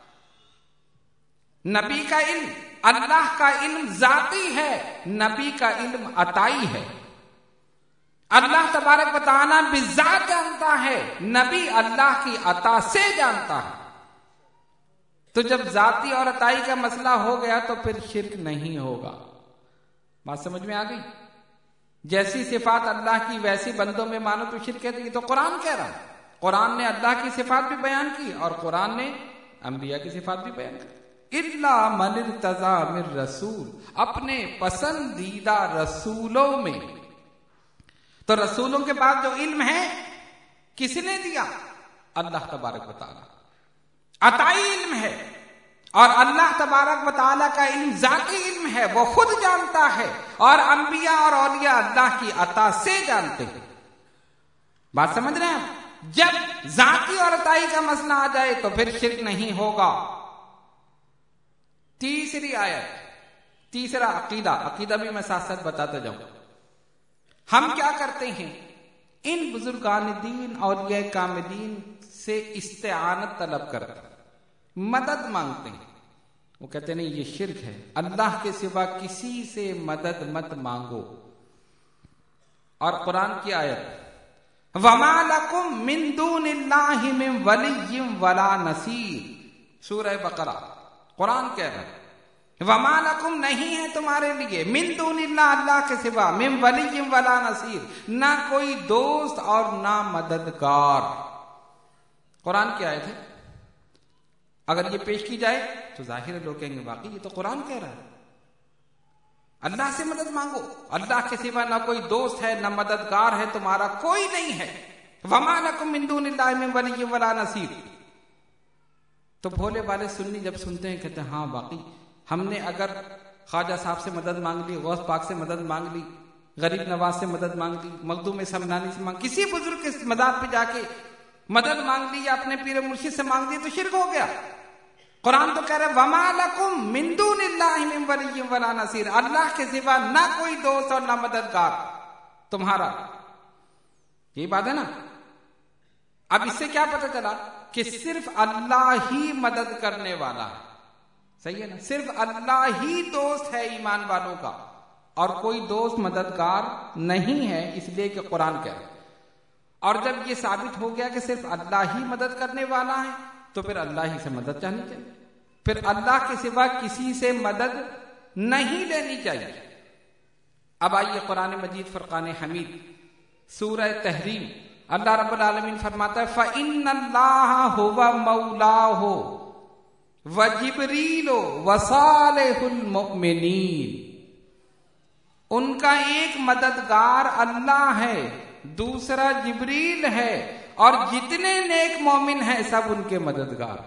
نبی کا علم، اللہ کا علم ذاتی ہے، نبی کا علم عطائی ہے. اللہ تبارک و تعالیٰ بذات جانتا ہے، نبی اللہ کی عطا سے جانتا ہے. تو جب ذاتی اور عطائی کا مسئلہ ہو گیا تو پھر شرک نہیں ہوگا. بات سمجھ میں آ گئی؟ جیسی صفات اللہ کی ویسی بندوں میں مانو تو شرک ہے. یہ تو قرآن کہہ رہا ہے. قرآن نے اللہ کی صفات بھی بیان کی اور قرآن نے انبیاء کی صفات بھی بیان کی. الا من ارتضیٰ من رسول، اپنے پسندیدہ رسولوں میں. تو رسولوں کے بعد جو علم ہے کس نے دیا؟ اللہ تبارک و تعالی. عطائی علم ہے اور اللہ تبارک و تعالیٰ کا علم ذاتی علم ہے، وہ خود جانتا ہے اور انبیاء اور اولیاء اللہ کی عطا سے جانتے ہیں. بات سمجھ رہے ہیں؟ جب ذاتی اور عطائی کا مسئلہ آ جائے تو پھر شرک نہیں ہوگا. تیسری آیت، تیسرا عقیدہ بھی میں ساتھ ساتھ بتاتا جاؤں. ہم کیا کرتے ہیں؟ ان بزرگان دین اولیاء کاملین سے استعانت طلب کرتے ہیں، مدد مانگتے ہیں. وہ کہتے ہیں نہیں، یہ شرک ہے، اللہ کے سوا کسی سے مدد مت مانگو. اور قرآن کی آیت وَمَا لَكُم مِّن دُونِ اللَّهِ مِن وَلِيٍّ وَلَا نَصِيرٍ، سورہ بقرہ. قرآن کہہ رہا ہے وَمَا لَكُم، نہیں ہے تمہارے لیے، مِن دُونِ اللَّهِ، اللہ کے سوا، مِن وَلِيٍّ وَلَا نَصِيرٍ، نہ کوئی دوست اور نہ مددگار. قرآن کی آیت ہے. اگر یہ پیش کی جائے تو ظاہر لوگ کہیں گے واقعی یہ تو قرآن کہہ رہا ہے، اللہ سے مدد مانگو، اللہ کے سوا نہ کوئی دوست ہے نہ مددگار ہے، تمہارا کوئی نہیں ہے. وَمَا لَكُم مِّن دُونِ اللَّهِ مِن وَلِيٍّ وَلَا نَصِيرٍ. تو بھولے والے سنی جب سنتے ہیں کہتے ہیں ہاں واقعی ہم نے اگر خواجہ صاحب سے مدد مانگ لی، غوث پاک سے مدد مانگ لی، غریب نواز سے مدد مانگ لی، مخدوم سمنانی سے مانگ، کسی بزرگ کے مدد پہ جا کے مدد مانگ لی یا اپنے پیر مرشد سے مانگ لی تو شرک ہو گیا. قرآن تو کہہ رہا ہے وَمَا لَكُم مِّن دُونِ اللَّهِ مِن وَلِيٍّ وَلَا نَصِيرٍ، اللہ کے سوا نہ کوئی دوست اور نہ مددگار تمہارا. یہی بات ہے نا. اب اس سے کیا پتہ چلا کہ صرف اللہ ہی مدد کرنے والا ہے. صحیح ہے نا، صرف اللہ ہی دوست ہے ایمان والوں کا، اور کوئی دوست مددگار نہیں ہے، اس لیے کہ قرآن کہہ رہا ہے. اور جب یہ ثابت ہو گیا کہ صرف اللہ ہی مدد کرنے والا ہے تو پھر اللہ ہی سے مدد چاہنی چاہیے، پھر اللہ کے سوا کسی سے مدد نہیں لینی چاہیے. اب آئیے قرآن مجید فرقان حمید سورہ تحریم، اللہ رب العالمین فرماتا ہے فَإِنَّ اللَّهَ هُوَ مَوْلَاهُ وَجِبْرِيلُ وَصَالِحُ الْمُؤْمِنِينَ. ان کا ایک مددگار اللہ ہے، دوسرا جبریل ہے، اور جتنے نیک مومن ہیں سب ان کے مددگار.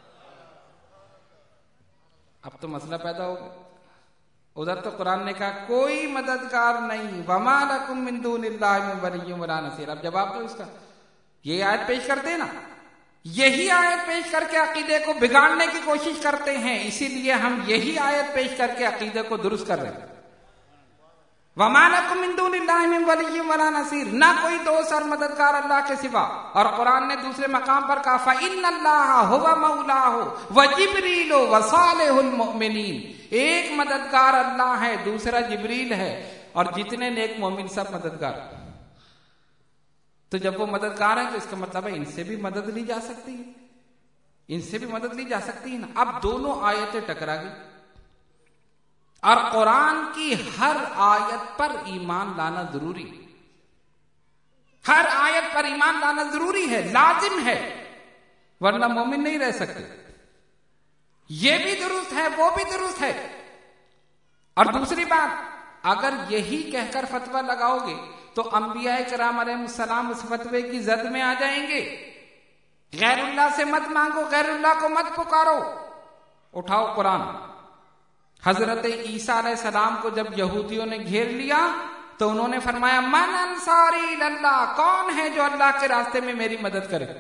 اب تو مسئلہ پیدا ہو گیا. ادھر تو قرآن نے کہا کوئی مددگار نہیں، وَمَا لَكُم مِّن دُونِ اللَّهِ مِن وَلِيٍّ وَلَا نَصِيرٍ. اب جواب دو اس کا. یہ آیت پیش کرتے ہیں نا، یہی آیت پیش کر کے عقیدے کو بگاڑنے کی کوشش کرتے ہیں، اسی لیے ہم یہی آیت پیش کر کے عقیدے کو درست کر رہے ہیں. وَمَا لَكُم مِّن دُونِ اللَّهِ مِن وَلِيٍّ وَلَا نَصِيرٍ، نہ کوئی دوست اور مددگار اللہ کے سوا. اور قرآن نے دوسرے مقام پر کہا فَإِنَّ اللَّهَ هُوَ مَوْلَاهُ وَجِبْرِيلُ وَصَالِحُ الْمُؤْمِنِينَ. ایک مددگار اللہ ہے، دوسرا جبریل ہے، اور جتنے نیک مومن سب مددگار. تو جب وہ مددگار ہیں تو اس کا مطلب ہے ان سے بھی مدد لی جا سکتی ہے، ان سے بھی مدد لی جا سکتی ہے نا. اب دونوں آیتیں ٹکرا گئی، اور قرآن کی ہر آیت پر ایمان لانا ضروری ہے. ہر آیت پر ایمان لانا ضروری ہے، لازم ہے، ورنہ مومن نہیں رہ سکتے. یہ بھی درست ہے، وہ بھی درست ہے. اور دوسری بات، اگر یہی کہہ کر فتویٰ لگاؤ گے تو انبیاء کرام علیہ السلام اس فتوے کی زد میں آ جائیں گے. غیر اللہ سے مت مانگو، غیر اللہ کو مت پکارو. اٹھاؤ قرآن. حضرت عیسیٰ علیہ السلام کو جب یہودیوں نے گھیر لیا تو انہوں نے فرمایا من انصاری اللہ، کون ہے جو اللہ کے راستے میں میری مدد کرے؟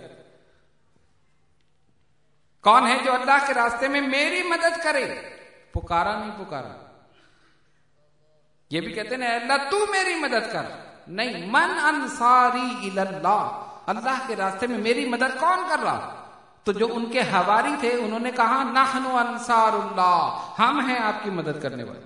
کون ہے جو اللہ کے راستے میں میری مدد کرے؟ پکارا نہیں پکارا. یہ بھی کہتے ہیں اللہ تو میری مدد کر. نہیں، من انصاری اللہ، اللہ کے راستے میں میری مدد کون کر رہا؟ تو جو ان کے حواری تھے انہوں نے کہا نحن انصار اللہ، ہم ہیں آپ کی مدد کرنے والے.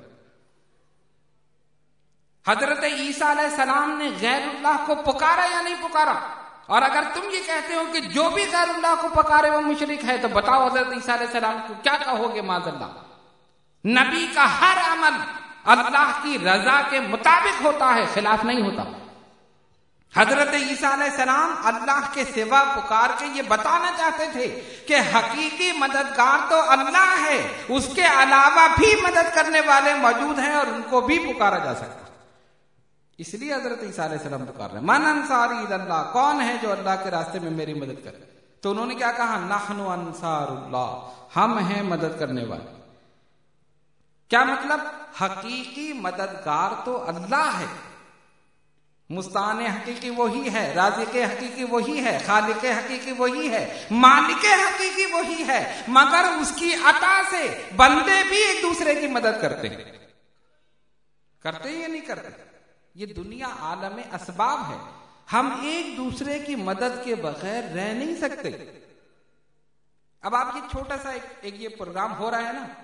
حضرت عیسیٰ علیہ السلام نے غیر اللہ کو پکارا یا نہیں پکارا؟ اور اگر تم یہ کہتے ہو کہ جو بھی غیر اللہ کو پکارے وہ مشرک ہے، تو بتاؤ حضرت عیسیٰ علیہ السلام کو کیا کہو گے؟ معاذ اللہ. نبی کا ہر عمل اللہ کی رضا کے مطابق ہوتا ہے، خلاف نہیں ہوتا. حضرت عیسیٰ علیہ السلام اللہ کے سوا پکار کے یہ بتانا چاہتے تھے کہ حقیقی مددگار تو اللہ ہے، اس کے علاوہ بھی مدد کرنے والے موجود ہیں اور ان کو بھی پکارا جا سکتا. اس لیے حضرت عیسیٰ علیہ السلام پکار رہے ہیں من انصاری اللہ، کون ہے جو اللہ کے راستے میں میری مدد کرے؟ تو انہوں نے کیا کہا؟ نحن انصار اللہ، ہم ہیں مدد کرنے والے. کیا مطلب؟ حقیقی مددگار تو اللہ ہے، مستعان حقیقی وہی ہے، رازق حقیقی وہی ہے، خالق حقیقی وہی ہے، مالک حقیقی وہی ہے، مگر اس کی عطا سے بندے بھی ایک دوسرے کی مدد کرتے ہیں یا نہیں کرتے؟ یہ دنیا عالم اسباب ہے، ہم ایک دوسرے کی مدد کے بغیر رہ نہیں سکتے۔ اب آپ یہ چھوٹا سا ایک یہ پروگرام ہو رہا ہے نا،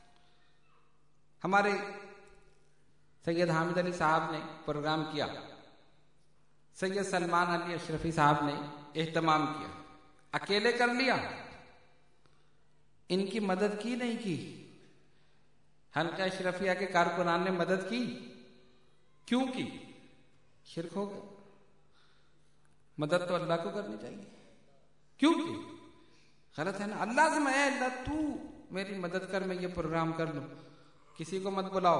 ہمارے سید حامد علی صاحب نے پروگرام کیا، سید سلمان علی اشرفی صاحب نے اہتمام کیا، اکیلے کر لیا، ان کی مدد کی نہیں کی؟ حلقہ اشرفیہ کے کارکنان نے مدد کی، کیوں کی؟ شرک ہو گیا۔ مدد تو اللہ کو کرنی چاہیے، کیوں کی؟ غلط ہے نا۔ اللہ سے میں اللہ تو میری مدد کر، میں یہ پروگرام کر لوں، کسی کو مت بلاؤ،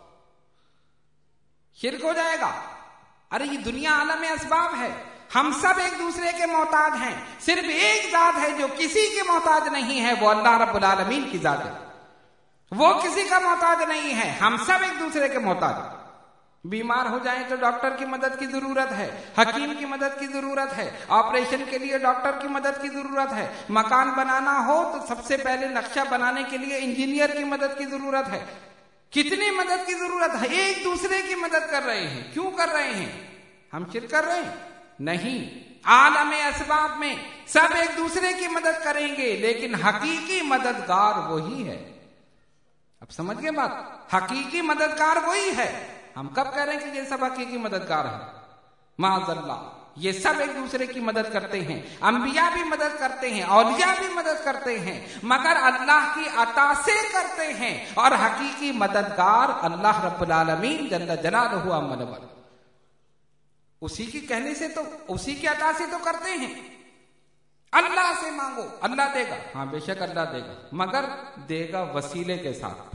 شرک ہو جائے گا۔ ارے یہ دنیا عالم اسباب ہے، ہم سب ایک دوسرے کے محتاج ہیں، صرف ایک ذات ہے جو کسی کے محتاج نہیں ہے، وہ اللہ رب العالمین کی ذات ہے، وہ کسی کا محتاج نہیں ہے، ہم سب ایک دوسرے کے محتاج ہیں۔ بیمار ہو جائیں تو ڈاکٹر کی مدد کی ضرورت ہے، حکیم کی مدد کی ضرورت ہے، آپریشن کے لیے ڈاکٹر کی مدد کی ضرورت ہے، مکان بنانا ہو تو سب سے پہلے نقشہ بنانے کے لیے انجینئر کی مدد کی ضرورت ہے۔ کتنی مدد کی ضرورت ہے؟ ایک دوسرے کی مدد کر رہے ہیں، کیوں کر رہے ہیں؟ ہم شرک کر رہے ہیں؟ نہیں، عالم اسباب میں سب ایک دوسرے کی مدد کریں گے، لیکن حقیقی مددگار وہی ہے۔ اب سمجھ گئے بات؟ حقیقی مددگار وہی ہے۔ ہم کب کہہ رہے ہیں کہ یہ سب حقیقی مددگار ہیں؟ معاذ اللہ، یہ سب ایک دوسرے کی مدد کرتے ہیں، انبیاء بھی مدد کرتے ہیں، اولیاء بھی مدد کرتے ہیں، مگر اللہ کی عطا سے کرتے ہیں، اور حقیقی مددگار اللہ رب العالمین جل جلالہ عما نوال، اسی کی کہنے سے تو، اسی کی عطا سے تو کرتے ہیں۔ اللہ سے مانگو، اللہ دے گا، ہاں بے شک اللہ دے گا، مگر دے گا وسیلے کے ساتھ،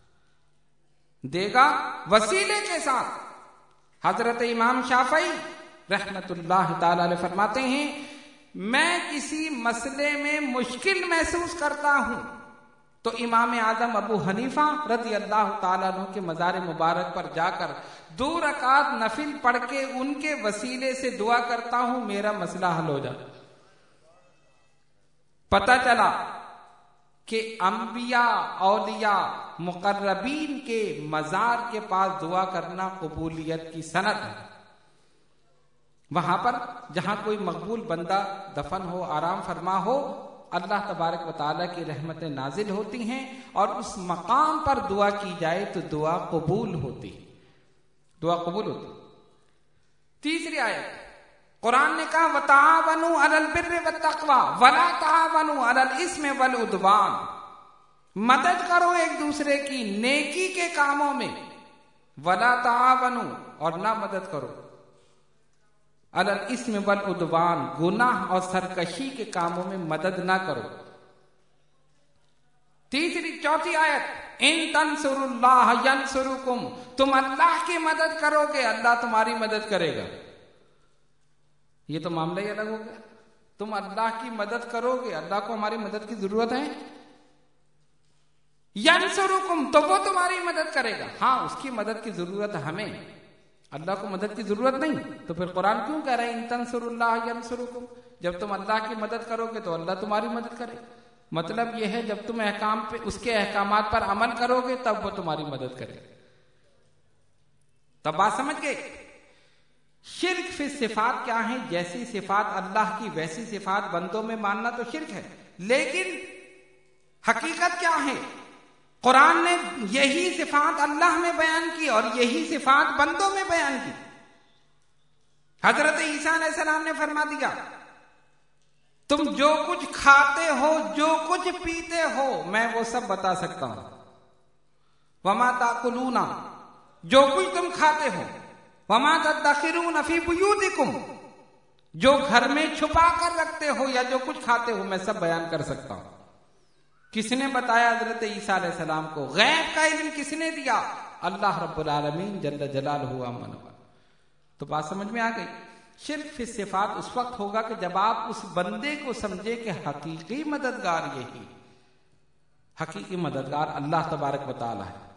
دے گا وسیلے کے ساتھ۔ حضرت امام شافعی رحمت اللہ تعالی علیہ فرماتے ہیں، میں کسی مسئلے میں مشکل محسوس کرتا ہوں تو امام اعظم ابو حنیفہ رضی اللہ تعالیٰ عنہ کے مزار مبارک پر جا کر 2 رکعت نفل پڑھ کے ان کے وسیلے سے دعا کرتا ہوں، میرا مسئلہ حل ہو جائے۔ پتہ چلا کہ انبیاء، اولیاء، مقربین کے مزار کے پاس دعا کرنا قبولیت کی سند ہے۔ وہاں پر جہاں کوئی مقبول بندہ دفن ہو، آرام فرما ہو، اللہ تبارک و تعالیٰ کی رحمتیں نازل ہوتی ہیں، اور اس مقام پر دعا کی جائے تو دعا قبول ہوتی، دعا قبول ہوتی۔ تیسری آیت قرآن نے کہا وَتَعَاوَنُوا عَلَى الْبِرِّ وَالتَّقْوَى وَلَا تَعَاوَنُوا عَلَى الْإِثْمِ وَالْعُدْوَانِ، مدد کرو ایک دوسرے کی نیکی کے کاموں میں، وَلَا تَعَاوَنُوا، اور نہ مدد کرو، عَلَى الْإِثْمِ وَالْعُدْوَانِ، گناہ اور سرکشی کے کاموں میں مدد نہ کرو۔ چوتھی آیت ان تنصروا اللہ ینصرکم، تم اللہ کی مدد کرو گے اللہ تمہاری مدد کرے گا۔ یہ تو معاملہ ہی الگ ہو گیا، تم اللہ کی مدد کرو گے، اللہ کو ہماری مدد کی ضرورت ہے، ینصرکم، تو وہ تمہاری مدد کرے گا۔ ہاں اس کی مدد کی ضرورت ہمیں، اللہ کو مدد کی ضرورت نہیں، تو پھر قرآن کیوں کہہ رہے ہیں ان تنصروا اللہ ینصرکم؟ جب تم اللہ کی مدد کرو گے تو اللہ تمہاری مدد کرے گا۔ مطلب یہ ہے جب تم احکام پہ، اس کے احکامات پر عمل کرو گے تب وہ تمہاری مدد کرے گا۔ تب بات سمجھ گئے؟ شرک فی صفات کیا ہے؟ جیسی صفات اللہ کی ویسی صفات بندوں میں ماننا تو شرک ہے، لیکن حقیقت کیا ہے؟ قرآن نے یہی صفات اللہ میں بیان کی اور یہی صفات بندوں میں بیان کی۔ حضرت عیسیٰ علیہ السلام نے فرما دیا تم جو کچھ کھاتے ہو، جو کچھ پیتے ہو، میں وہ سب بتا سکتا ہوں۔ وما تاکلون، جو کچھ تم کھاتے ہو، وما تدخرون فی بیوتکم، جو گھر میں چھپا کر رکھتے ہو یا جو کچھ کھاتے ہو، میں سب بیان کر سکتا ہوں۔ کس نے بتایا حضرت عیسیٰ علیہ السلام کو؟ غیب کا علم کس نے دیا؟ اللہ رب العالمین جل جلالہ عما نوال۔ تو بات سمجھ میں آ گئی؟ شرک فی صفات اس وقت ہوگا کہ جب آپ اس بندے کو سمجھے کہ حقیقی مددگار یہی، حقیقی مددگار اللہ تبارک و تعالی ہے،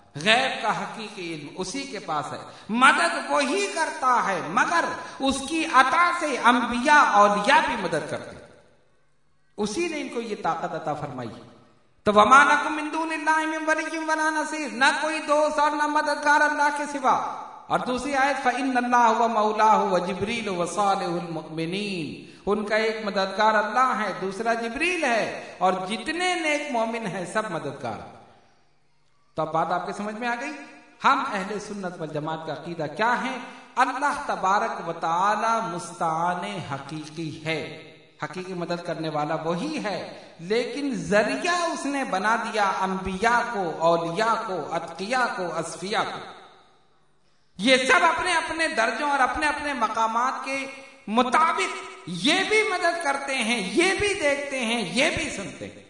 غیب کا حقیقی علم اسی کے پاس ہے، مدد وہی کرتا ہے، مگر اس کی عطا سے انبیاء اولیاء بھی مدد کرتے، اسی نے ان کو یہ طاقت عطا فرمائی۔ تو وَمَا لَكُم مِّن دُونِ اللَّهِ مِن وَلِيٍّ وَلَا نَصِيرٍ، نہ کوئی دوست اور نہ مددگار اللہ کے سوا۔ اور دوسری آیت فَإِنَّ اللَّهَ وَمَوْلَاهُ وَجِبْرِيلُ وَصَالِحُ الْمُؤْمِنِينَ، ان کا ایک مددگار اللہ ہے، دوسرا جبریل ہے، اور جتنے نیک مومن ہیں سب مددگار۔ تو اب بات آپ کے سمجھ میں آ گئی، ہم اہل سنت والجماعت کا عقیدہ کیا ہے؟ اللہ تبارک و تعالی مستعان حقیقی ہے، حقیقی مدد کرنے والا وہی ہے، لیکن ذریعہ اس نے بنا دیا انبیاء کو، اولیاء کو، اتقیاء کو، اصفیاء کو۔ یہ سب اپنے اپنے درجوں اور اپنے اپنے مقامات کے مطابق یہ بھی مدد کرتے ہیں، یہ بھی دیکھتے ہیں، یہ بھی سنتے ہیں۔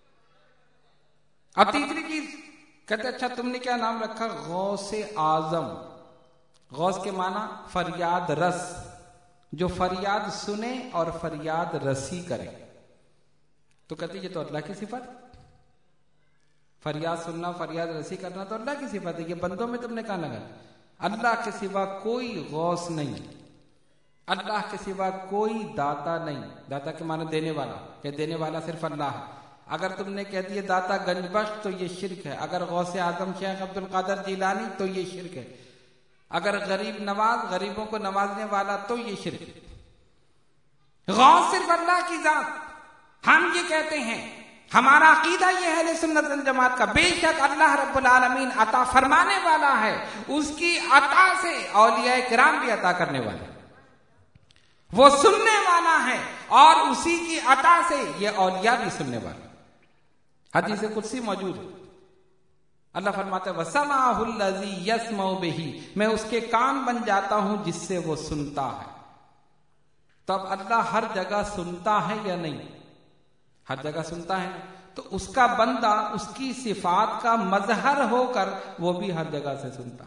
اب تیسری چیز کہتے اچھا تم نے کیا نام رکھا؟ غوث اعظم۔ غوث کے معنی فریاد رس، جو فریاد سنے اور فریاد رسی کرے۔ تو کہتے یہ تو اللہ کی صفت، فریاد سننا، فریاد رسی کرنا تو اللہ کی صفت ہے، یہ بندوں میں تم نے کہاں لگا؟ اللہ کے سوا کوئی غوث نہیں، اللہ کے سوا کوئی داتا نہیں۔ داتا کے معنی دینے والا، کہ دینے والا صرف اللہ ہے۔ اگر تم نے کہہ دیا داتا گنج بخش تو یہ شرک ہے، اگر غوث اعظم شیخ عبد القادر جیلانی تو یہ شرک ہے، اگر غریب نواز، غریبوں کو نوازنے والا تو یہ شرک ہے۔ غوث صرف اللہ کی ذات۔ ہم یہ کہتے ہیں، ہمارا عقیدہ یہ ہے اہل سنت والجماعت کا، بے شک اللہ رب العالمین عطا فرمانے والا ہے، اس کی عطا سے اولیاء کرام بھی عطا کرنے والے، وہ سننے والا ہے، اور اسی کی عطا سے یہ اولیاء بھی سننے والے۔ حدیث قدسی موجود ہے، اللہ فرماتا ہے وَسَمَعَهُ الَّذِي يَسْمَعُ بِهِ، میں اس کے کان بن جاتا ہوں جس سے وہ سنتا ہے۔ تو اب اللہ ہر جگہ سنتا ہے یا نہیں؟ ہر جگہ سنتا ہے، تو اس کا بندہ اس کی صفات کا مظہر ہو کر وہ بھی ہر جگہ سے سنتا۔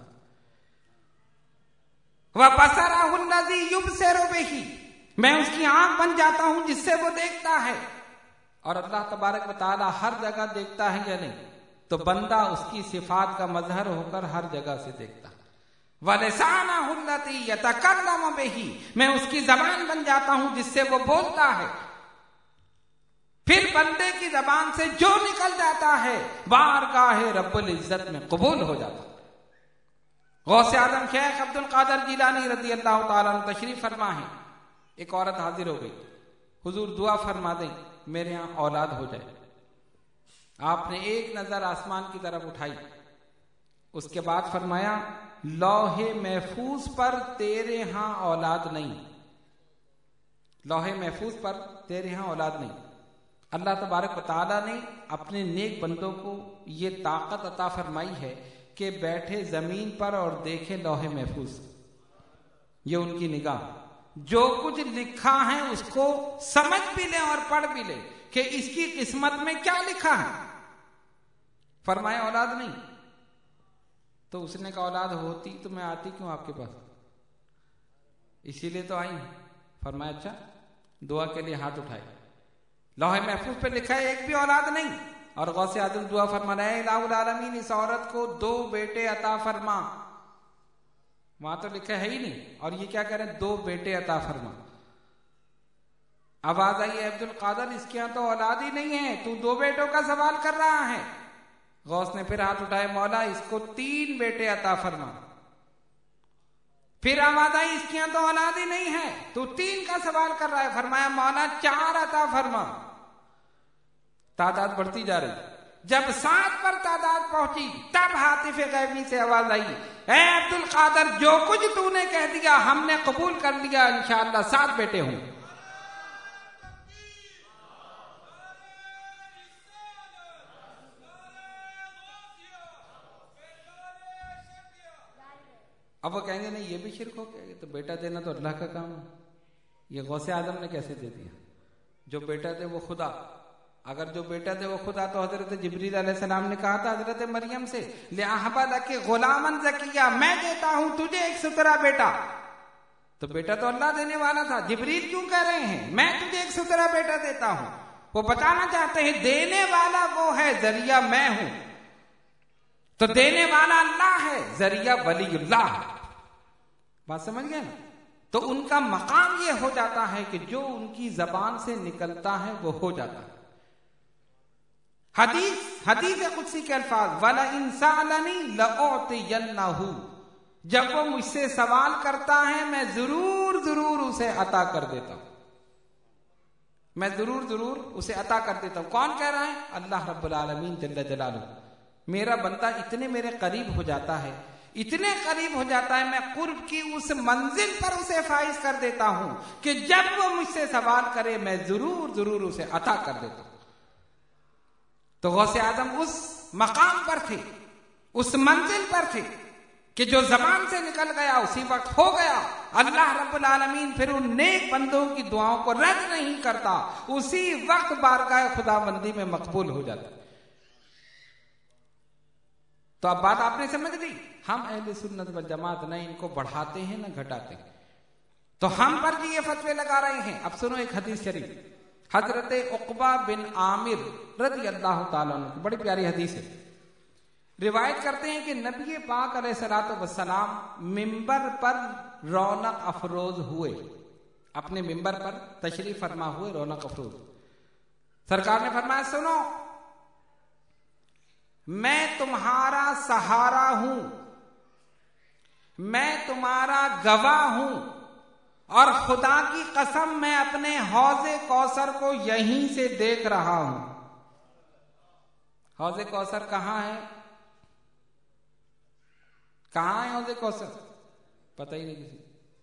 وَبَصَرَهُ الَّذِي يُبْصِرُ بِهِ، میں اس کی آنکھ بن جاتا ہوں جس سے وہ دیکھتا ہے۔ اور اللہ تبارک و تعالی ہر جگہ دیکھتا ہے یا نہیں؟ تو بندہ اس کی صفات کا مظہر ہو کر ہر جگہ سے دیکھتا۔ وَلِسَانَهُ الَّذِي يَتَكَلَّمُ بِهِ، میں اس کی زبان بن جاتا ہوں جس سے وہ بولتا ہے۔ پھر بندے کی زبان سے جو نکل جاتا ہے بارگاہ رب العزت میں قبول ہو جاتا۔ غوث اعظم شیخ عبد القادر جیلانی رضی اللہ تعالیٰ عنہ تشریف فرما ہے، ایک عورت حاضر ہو گئی، حضور دعا فرما دیں میرے یہاں اولاد ہو جائے۔ آپ نے ایک نظر آسمان کی طرف اٹھائی، اس کے بعد فرمایا لوح محفوظ پر تیرے ہاں اولاد نہیں، لوح محفوظ پر تیرے ہاں اولاد نہیں۔ اللہ تبارک و تعالیٰ نے اپنے نیک بندوں کو یہ طاقت عطا فرمائی ہے کہ بیٹھے زمین پر اور دیکھے لوح محفوظ، یہ ان کی نگاہ، جو کچھ لکھا ہے اس کو سمجھ بھی لے اور پڑھ بھی لے کہ اس کی قسمت میں کیا لکھا ہے۔ فرمایا اولاد نہیں، تو اس نے کہا اولاد ہوتی تو میں آتی کیوں آپ کے پاس، اسی لیے تو آئی ہوں۔ فرمایا اچھا، دعا کے لیے ہاتھ اٹھائے، لوح محفوظ پہ لکھا ہے ایک بھی اولاد نہیں، اور غوث اعظم دعا فرمانا ہے الہ العالمین اس عورت کو 2 بیٹے عطا فرما۔ وہاں تو لکھا ہے ہی نہیں، اور یہ کیا کہہ رہے ہیں 2 بیٹے عطا فرما۔ آواز آئی ہے عبد القادر اس کے یہاں تو اولاد ہی نہیں ہے، تو 2 بیٹوں کا سوال کر رہا ہے۔ غوث نے پھر ہاتھ اٹھائے، مولا اس کو 3 بیٹے عطا فرما۔ پھر آواز آئی اس کے یہاں تو اولاد ہی نہیں ہے، تو 3 کا سوال کر رہا ہے۔ فرمایا مولا 4 عطا فرما۔ تعداد بڑھتی جا رہی، جب 7 پر تعداد پہنچی تب ہاتف غیبی سے آواز آئی اے عبد القادر جو کچھ تو نے کہہ دیا ہم نے قبول کر لیا، انشاءاللہ 7 بیٹے ہوں۔ اب وہ کہیں گے نہیں یہ بھی شرک ہو گیا، یہ تو بیٹا دینا تو اللہ کا کام ہے، یہ غوث اعظم نے کیسے دے دیا؟ جو بیٹا دے وہ خدا، اگر جو بیٹا دے وہ خدا تو حضرت جبریل علیہ السلام نے کہا تھا حضرت مریم سے لِأَهَبَ لَكِ غُلَامًا زَكِيًّا، میں دیتا ہوں تجھے ایک سترا بیٹا۔ تو بیٹا تو اللہ دینے والا تھا، جبریل کیوں کہہ رہے ہیں میں تجھے ایک سترا بیٹا دیتا ہوں؟ وہ بتانا چاہتے ہیں دینے والا وہ ہے، ذریعہ میں ہوں۔ تو دینے والا اللہ ہے، ذریعہ ولی اللہ ہے. بات سمجھ گئے نا؟ تو ان کا مقام یہ ہو جاتا ہے کہ جو ان کی زبان سے نکلتا ہے وہ ہو جاتا ہے. حدیث قدسی کے الفاظ وَلَئِن سَأَلَنِي لَأُعْطِيَنَّهُ، جب وہ مجھ سے سوال کرتا ہے میں ضرور اسے عطا کر دیتا ہوں. میں ضرور اسے عطا کر دیتا ہوں. کون کہہ رہا ہے؟ اللہ رب العالمین جل جلالہ. میرا بندہ اتنے میرے قریب ہو جاتا ہے، اتنے قریب ہو جاتا ہے، میں قرب کی اس منزل پر اسے فائز کر دیتا ہوں کہ جب وہ مجھ سے سوال کرے میں ضرور اسے عطا کر دیتا ہوں. تو غوث اعظم اس مقام پر تھے، اس منزل پر تھے کہ جو زبان سے نکل گیا اسی وقت ہو گیا. اللہ رب العالمین پھر ان نیک بندوں کی دعاؤں کو رد نہیں کرتا، اسی وقت بارگاہ خداوندی میں مقبول ہو جاتا. تو اب بات آپ نے سمجھ لی. ہم اہل سنت والجماعت نہ ان کو بڑھاتے ہیں نہ گھٹاتے ہیں. تو ہم پر بھی یہ فتوے لگا رہے ہیں. اب سنو ایک حدیث شریف، حضرت عقبہ بن عامر رضی اللہ تعالیٰ عنہ، بڑی پیاری حدیث ہے. روایت کرتے ہیں کہ نبی پاک علیہ الصلوۃ والسلام ممبر پر رونق افروز ہوئے، اپنے ممبر پر تشریف فرما ہوئے رونق افروز. سرکار نے فرمایا سنو، میں تمہارا سہارا ہوں، میں تمہارا گواہ ہوں، اور خدا کی قسم میں اپنے حوض کوثر کو یہیں سے دیکھ رہا ہوں. حوض کوثر کہاں ہے؟ کہاں ہے حوض کوثر؟ پتہ ہی نہیں کسی.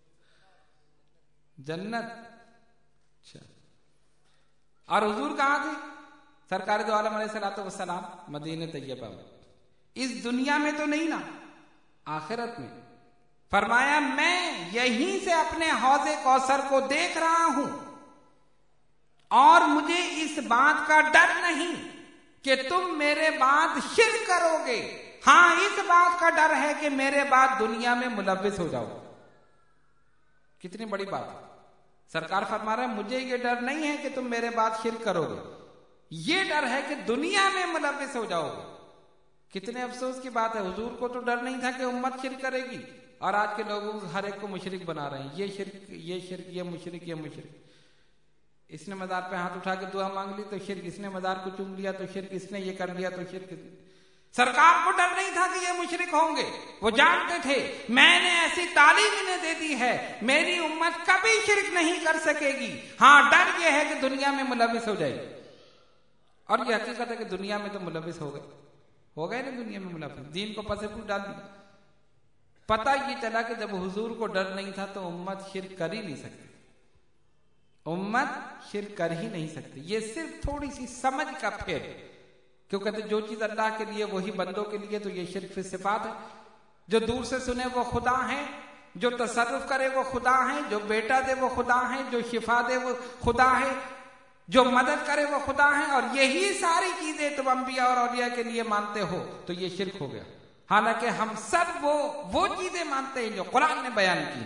جنت. اچھا. اور حضور کہاں تھے؟ سرکار دو عالم علیہ الصلوۃ والسلام مدینہ طیبہ میں. اس دنیا میں تو نہیں نا، آخرت میں. فرمایا میں یہیں سے اپنے حوض کوثر کو دیکھ رہا ہوں، اور مجھے اس بات کا ڈر نہیں کہ تم میرے بعد شرک کرو گے. ہاں اس بات کا ڈر ہے کہ میرے بعد دنیا میں ملوث ہو جاؤ. کتنی بڑی بات ہے. سرکار فرما رہا ہے مجھے یہ ڈر نہیں ہے کہ تم میرے بعد شرک کرو گے، یہ ڈر ہے کہ دنیا میں ملوث ہو جاؤ گے. کتنے افسوس کی بات ہے، حضور کو تو ڈر نہیں تھا کہ امت شرک کرے گی، اور آج کے لوگوں ہر ایک کو مشرک بنا رہے ہیں. یہ شرک، یہ شرک، یہ مشرک، یہ مشرک. اس نے مزار پہ ہاتھ اٹھا کے دعا مانگ لی تو شرک، اس نے مزار کو چوم لیا تو شرک، اس نے یہ کر لیا تو شرک. سرکار کو ڈر نہیں تھا کہ یہ مشرک ہوں گے، وہ جانتے تھے میں نے ایسی تعلیم انہیں دے دی ہے میری امت کبھی شرک نہیں کر سکے گی. ہاں ڈر یہ ہے کہ دنیا میں ملوث ہو جائے گی. اور یہ حقیقت ہے کہ دنیا میں تو ملوث ہو گئے نا، دنیا میں ملوث، دین کو پسے پوچھ ڈال دیا. پتہ یہ چلا کہ جب حضور کو ڈر نہیں تھا تو امت شرک کر ہی نہیں سکتی، امت شرک کر ہی نہیں سکتی. یہ صرف تھوڑی سی سمجھ کا پھیر، کیوں کہتے جو چیز اللہ کے لیے وہی بندوں کے لیے، تو یہ شرک فی صفات ہے. جو دور سے سنے وہ خدا ہیں، جو تصرف کرے وہ خدا ہیں، جو بیٹا دے وہ خدا ہیں، جو شفا دے وہ خدا ہے، جو مدد کرے وہ خدا ہیں. اور یہی ساری چیزیں تم انبیاء اور اولیاء کے لیے مانتے ہو تو یہ شرک ہو گیا. حالانکہ ہم سب وہ چیزیں مانتے ہیں جو قرآن نے بیان کی.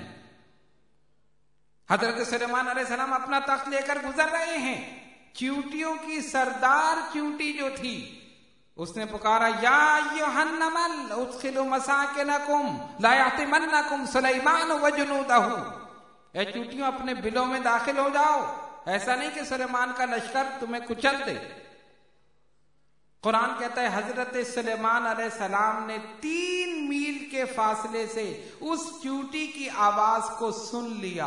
حضرت سلیمان علیہ السلام اپنا تخت لے کر گزر رہے ہیں، چیونٹیوں کی سردار چیونٹی جو تھی اس نے پکارا یا ایھا النمل ادخلوا مساکنکم لا یحطمنکم سلیمان وجنودہ. اے چیونٹیوں اپنے بلوں میں داخل ہو جاؤ، ایسا نہیں کہ سلیمان کا لشکر تمہیں کچل دے. قرآن کہتا ہے حضرت سلیمان علیہ السلام نے 3 میل کے فاصلے سے اس چیونٹی کی آواز کو سن لیا.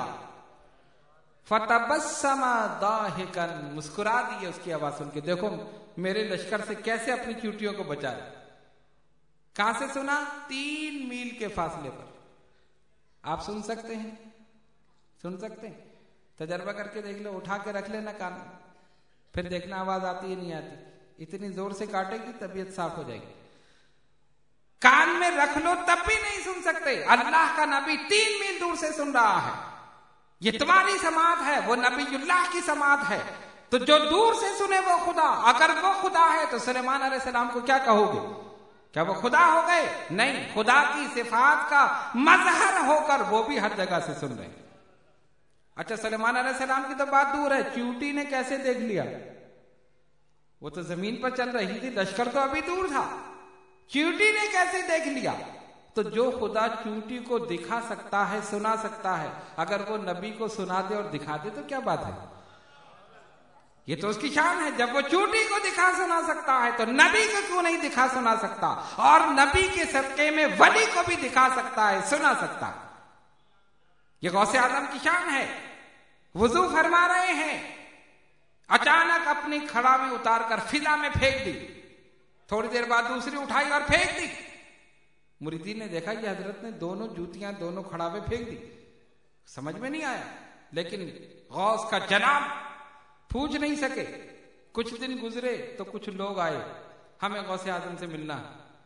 فتبسم ضاحکا، مسکرا دی اس کی آواز سن کے. دیکھو میرے لشکر سے کیسے اپنی چیونٹیوں کو بچایا. کہاں سے سنا؟ 3 میل کے فاصلے پر. آپ سن سکتے ہیں؟ سن سکتے ہیں؟ تجربہ کر کے دیکھ لو، اٹھا کے رکھ لینا کان میں، پھر دیکھنا آواز آتی ہے نہیں آتی. اتنی زور سے کاٹے گی طبیعت صاف ہو جائے گی. کان میں رکھ لو تب بھی نہیں سن سکتے. اللہ کا نبی 3 میل دور سے سن رہا ہے. یہ تمہاری سماعت ہے، وہ نبی اللہ کی سماعت ہے. تو جو دور سے سنے وہ خدا. اگر وہ خدا ہے تو سلیمان علیہ السلام کو کیا کہو گے؟ کیا وہ خدا ہو گئے؟ نہیں، خدا کی صفات کا مظہر ہو کر وہ بھی ہر جگہ سے سن رہے ہیں. اچھا سلیمان علیہ السلام کی تو بات دور ہے، چیونٹی نے کیسے دیکھ لیا؟ وہ تو زمین پر چل رہی تھی، لشکر تو ابھی دور تھا. چیونٹی نے کیسے دیکھ لیا؟ تو جو خدا چونٹی کو دکھا سکتا ہے، سنا سکتا ہے، اگر وہ نبی کو سنا دے اور دکھا دے تو کیا بات ہے؟ یہ تو اس کی شان ہے. جب وہ چونٹی کو دکھا سنا سکتا ہے تو نبی کو کیوں نہیں دکھا سنا سکتا؟ اور نبی کے صدقے میں ولی کو بھی دکھا سکتا ہے، سنا سکتا ہے. یہ غوث اعظم کی شان ہے. وضو فرما رہے ہیں، اچانک اپنی کھڑا میں اتار کر فضا میں پھینک دی، تھوڑی دیر بعد دوسری اٹھائی اور پھینک دی. مریدین نے دیکھا یہ حضرت نے دونوں جوتیاں دونوں کھڑا میں پھینک دی. سمجھ میں نہیں آیا، لیکن غوث کا جناب پوچھ نہیں سکے. کچھ دن گزرے تو کچھ لوگ آئے، ہمیں غوث اعظم سے ملنا.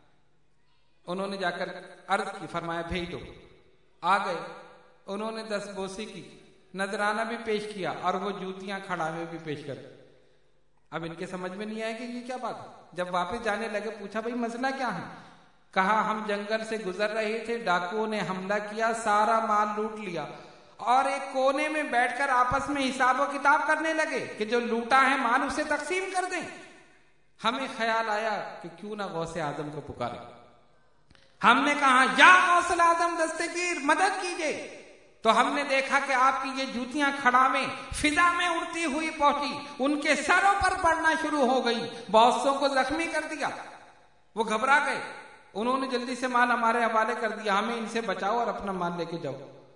انہوں نے جا کر عرض کی، فرمایا بھیج دو. آ گئے، انہوں نے 10 بوسی کی، نذرانہ بھی پیش کیا اور وہ جوتیاں کھڑا میں بھی پیش کر. اب ان کے سمجھ میں نہیں آیا کہ یہ کیا بات ہے. جب واپس جانے لگے پوچھا بھائی مسئلہ کیا ہے؟ کہا ہم جنگل سے گزر رہے تھے، ڈاکوؤں نے حملہ کیا، سارا مال لوٹ لیا اور ایک کونے میں بیٹھ کر آپس میں حساب و کتاب کرنے لگے کہ جو لوٹا ہے مال اسے تقسیم کر دیں. ہمیں خیال آیا کہ کیوں نہ غوث اعظم کو پکارے. ہم نے کہا یا غوث اعظم دستگیر مدد کیجئے. تو ہم نے دیکھا کہ آپ کی یہ جوتیاں کھڑا میں فضا میں اڑتی ہوئی پہنچی، ان کے سروں پر پڑنا شروع ہو گئی، بہت سو کو زخمی کر دیا. وہ گھبرا گئے، انہوں نے جلدی سے مال ہمارے حوالے کر دیا، ہمیں ان سے بچاؤ اور اپنا مال لے کے جاؤ.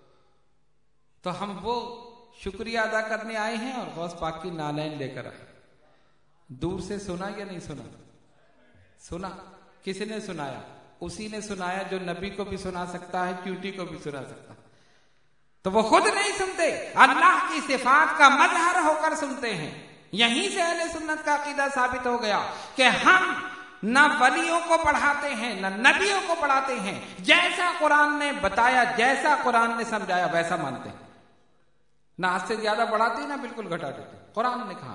تو ہم وہ شکریہ ادا کرنے آئے ہیں اور غوث پاک کی نالین لے کر آئے. دور سے سنا یا نہیں سنا؟ سنا. کس نے سنایا؟ اسی نے سنایا جو نبی کو بھی سنا سکتا ہے، چیونٹی کو بھی سنا سکتا ہے. تو وہ خود نہیں سنتے، اللہ کی صفات کا مظہر ہو کر سنتے ہیں. یہیں سے اہل سنت کا عقیدہ ثابت ہو گیا کہ ہم نہ ولیوں کو پڑھاتے ہیں نہ نبیوں کو پڑھاتے ہیں. جیسا قرآن نے بتایا، جیسا قرآن نے سمجھایا ویسا مانتے ہیں. نہ حد سے زیادہ بڑھاتے نہ بالکل گھٹا دیتے. قرآن نے کہا.